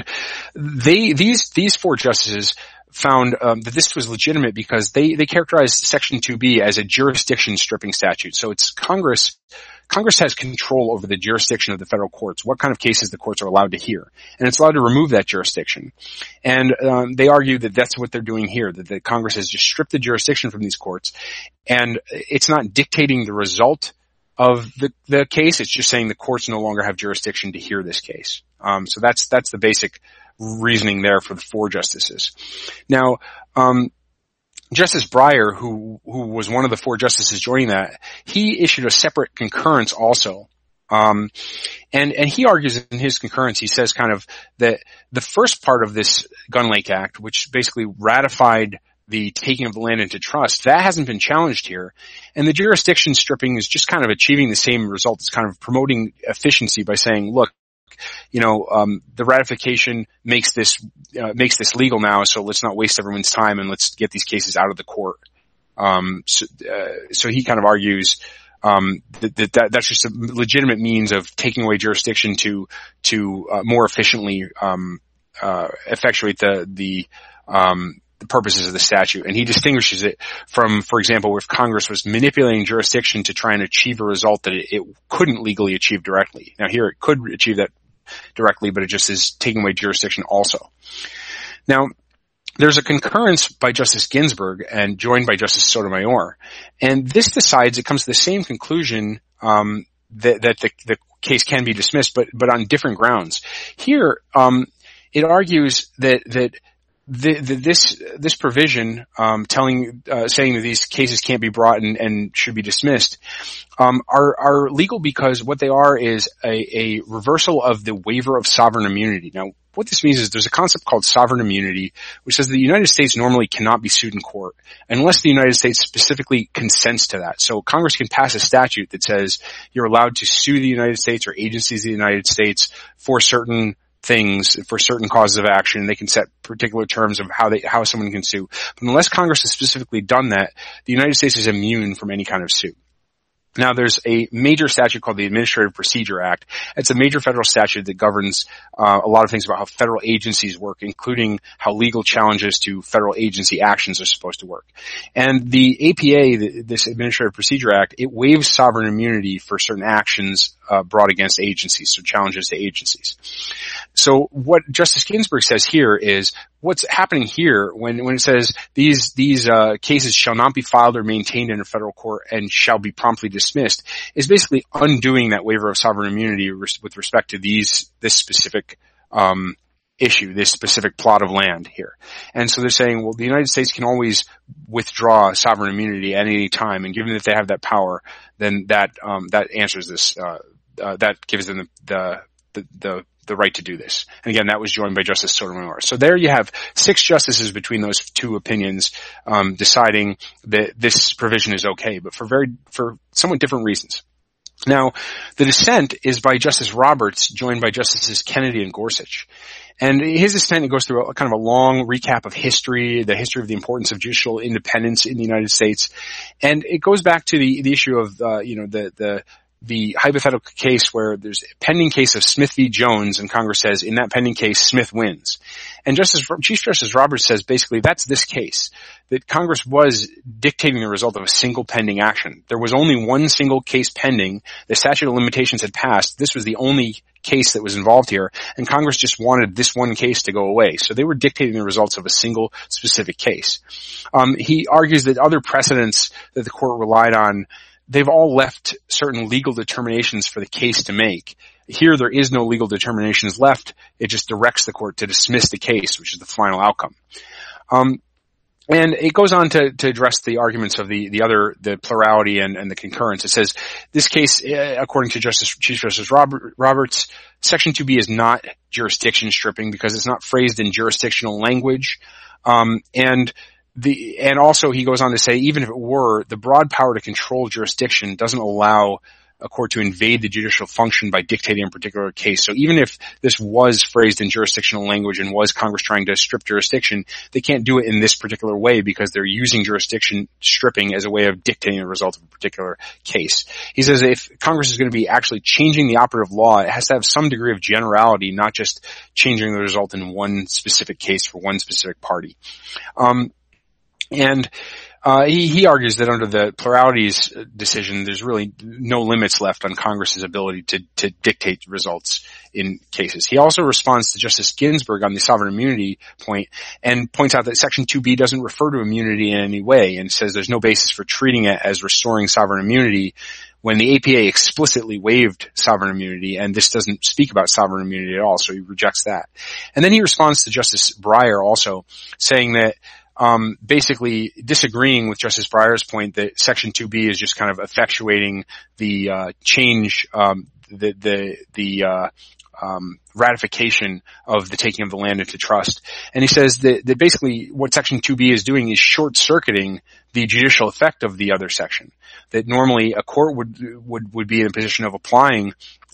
these 4 justices found that this was legitimate because they characterized Section 2B as a jurisdiction stripping statute. So it's Congress has control over the jurisdiction of the federal courts, what kind of cases the courts are allowed to hear. And it's allowed to remove that jurisdiction. And they argue that that's what they're doing here, that Congress has just stripped the jurisdiction from these courts. And it's not dictating the result of the case. It's just saying the courts no longer have jurisdiction to hear this case. So that's the basic reasoning there for the 4 justices. Now, Justice Breyer, who was one of the 4 justices joining that, he issued a separate concurrence also. And he argues in his concurrence, he says kind of that the first part of this Gun Lake Act, which basically ratified the taking of the land into trust, that hasn't been challenged here. And the jurisdiction stripping is just kind of achieving the same result. It's kind of promoting efficiency by saying, look, the ratification makes this legal now, so let's not waste everyone's time and let's get these cases out of the court. So he kind of argues that's just a legitimate means of taking away jurisdiction to more efficiently effectuate the purposes of the statute. And he distinguishes it from, for example, if Congress was manipulating jurisdiction to try and achieve a result that it couldn't legally achieve directly. Now here it could achieve that directly, but it just is taking away jurisdiction also. Now, there's a concurrence by Justice Ginsburg and joined by Justice Sotomayor. And this decides, it comes to the same conclusion, that the case can be dismissed, but on different grounds. Here, it argues that this provision, saying that these cases can't be brought and should be dismissed, are legal because what they are is a reversal of the waiver of sovereign immunity. Now, what this means is there's a concept called sovereign immunity, which says the United States normally cannot be sued in court unless the United States specifically consents to that. So Congress can pass a statute that says you're allowed to sue the United States or agencies of the United States for certain things, for certain causes of action. They can set particular terms of how someone can sue. But unless Congress has specifically done that, the United States is immune from any kind of suit. Now, there's a major statute called the Administrative Procedure Act. It's a major federal statute that governs a lot of things about how federal agencies work, including how legal challenges to federal agency actions are supposed to work. And the APA, this Administrative Procedure Act, it waives sovereign immunity for certain actions brought against agencies, so challenges to agencies. So what Justice Ginsburg says here is what's happening here when it says these cases shall not be filed or maintained in a federal court and shall be promptly dismissed is basically undoing that waiver of sovereign immunity with respect to this specific issue, this specific plot of land here. And so they're saying, well, the United States can always withdraw sovereign immunity at any time, and given that they have that power, then that answers this. That gives them the right to do this. And again, that was joined by Justice Sotomayor. So there you have 6 justices between those two opinions, deciding that this provision is okay, but for somewhat different reasons. Now, the dissent is by Justice Roberts, joined by Justices Kennedy and Gorsuch. And his dissent goes through a kind of a long recap of history, the history of the importance of judicial independence in the United States. And it goes back to the issue of, the hypothetical case where there's a pending case of Smith v. Jones, and Congress says in that pending case, Smith wins. And Chief Justice Roberts says basically that's this case, that Congress was dictating the result of a single pending action. There was only one single case pending. The statute of limitations had passed. This was the only case that was involved here, and Congress just wanted this one case to go away. So they were dictating the results of a single specific case. He argues that other precedents that the court relied on, they've all left certain legal determinations for the case to make. Here, there is no legal determinations left. It just directs the court to dismiss the case, which is the final outcome. And it goes on to address the arguments of the plurality and the concurrence. It says, this case, according to Chief Justice Roberts, Section 2B is not jurisdiction stripping because it's not phrased in jurisdictional language. And also he goes on to say, even if it were, the broad power to control jurisdiction doesn't allow a court to invade the judicial function by dictating a particular case. So even if this was phrased in jurisdictional language and was Congress trying to strip jurisdiction, they can't do it in this particular way because they're using jurisdiction stripping as a way of dictating the result of a particular case. He says if Congress is going to be actually changing the operative law, it has to have some degree of generality, not just changing the result in one specific case for one specific party. He argues that under the plurality's decision, there's really no limits left on Congress's ability to dictate results in cases. He also responds to Justice Ginsburg on the sovereign immunity point and points out that Section 2B doesn't refer to immunity in any way and says there's no basis for treating it as restoring sovereign immunity when the APA explicitly waived sovereign immunity, and this doesn't speak about sovereign immunity at all, so he rejects that. And then he responds to Justice Breyer also, saying that basically disagreeing with Justice Breyer's point that Section 2B is just kind of effectuating the change, the ratification of the taking of the land into trust. And he says that basically what Section 2B is doing is short-circuiting the judicial effect of the other section. That normally a court would be in a position of applying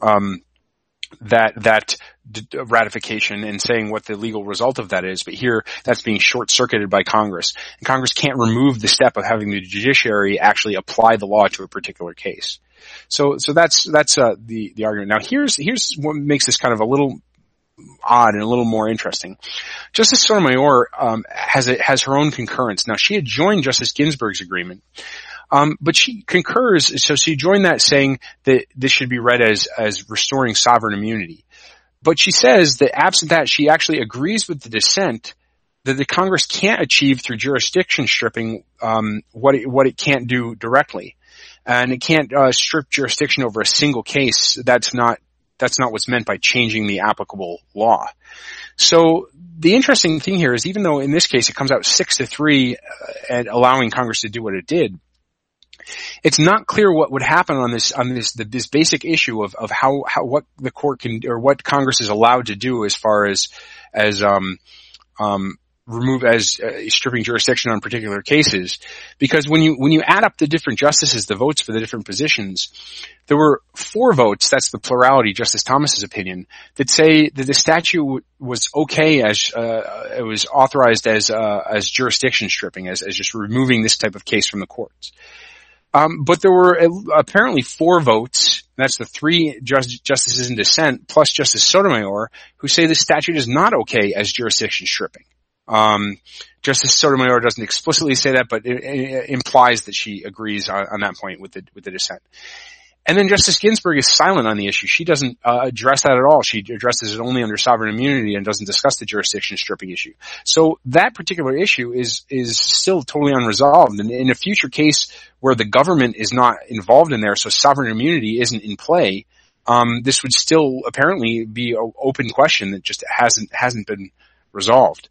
that ratification and saying what the legal result of that is, but here that's being short-circuited by Congress. And Congress can't remove the step of having the judiciary actually apply the law to a particular case. So that's the argument. Now here's what makes this kind of a little odd and a little more interesting. Justice Sotomayor has her own concurrence. Now she had joined Justice Ginsburg's agreement. But she concurs, so she joined that saying that this should be read as restoring sovereign immunity. But she says that absent that, she actually agrees with the dissent that the Congress can't achieve through jurisdiction stripping what it can't do directly. And it can't strip jurisdiction over a single case. That's not what's meant by changing the applicable law. So the interesting thing here is even though in this case it comes out 6-3 and allowing Congress to do what it did, it's not clear what would happen on this basic issue of how what the court can or what Congress is allowed to do as far as stripping jurisdiction on particular cases. Because when you add up the different justices, the votes for the different positions, there were 4 votes, that's the plurality, Justice Thomas's opinion, that say that the statute was okay as it was authorized as jurisdiction stripping, as just removing this type of case from the courts. But there were apparently 4 votes, that's the 3 justices in dissent, plus Justice Sotomayor, who say the statute is not okay as jurisdiction stripping. Justice Sotomayor doesn't explicitly say that, but it implies that she agrees on that point with the dissent. And then Justice Ginsburg is silent on the issue. She doesn't address that at all. She addresses it only under sovereign immunity and doesn't discuss the jurisdiction stripping issue. So that particular issue is still totally unresolved. And in a future case where the government is not involved in there, so sovereign immunity isn't in play, this would still apparently be an open question that just hasn't been resolved.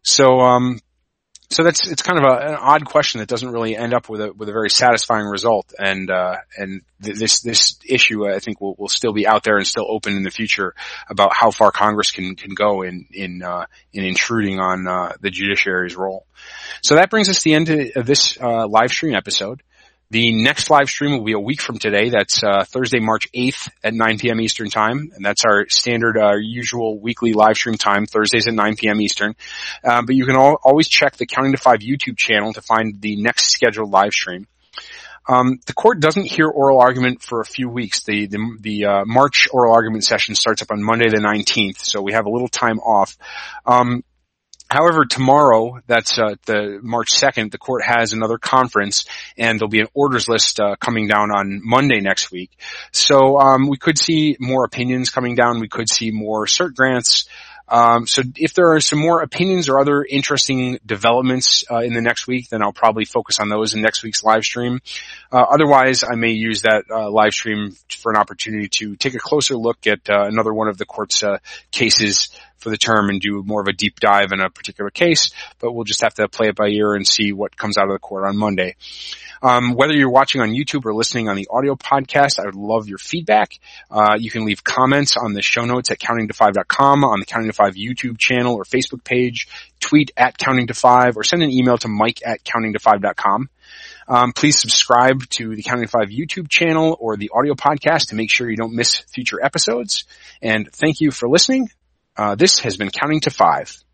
So it's kind of an odd question that doesn't really end up with a very satisfying result. And this issue, I think, will still be out there and still open in the future about how far Congress can go in intruding on the judiciary's role. So that brings us to the end of this live stream episode. The next live stream will be a week from today. That's Thursday, March 8th at 9 p.m. Eastern Time. And that's our standard, usual weekly live stream time, Thursdays at 9 p.m. Eastern. But you can always check the Counting to 5 YouTube channel to find the next scheduled live stream. The court doesn't hear oral argument for a few weeks. The March oral argument session starts up on Monday the 19th, so we have a little time off. However, tomorrow, that's the March 2nd, the court has another conference, and there'll be an orders list coming down on Monday next week. So we could see more opinions coming down. We could see more cert grants. So if there are some more opinions or other interesting developments in the next week, then I'll probably focus on those in next week's live stream. Otherwise, I may use that live stream for an opportunity to take a closer look at another one of the court's cases for the term and do more of a deep dive in a particular case, but we'll just have to play it by ear and see what comes out of the court on Monday. Whether you're watching on YouTube or listening on the audio podcast, I would love your feedback. You can leave comments on the show notes at countingto5.com, on the Counting to 5 YouTube channel or Facebook page, tweet at countingto5, or send an email to mike@countingto5.com. Please subscribe to the Counting to 5 YouTube channel or the audio podcast to make sure you don't miss future episodes. And thank you for listening. This has been Counting to 5.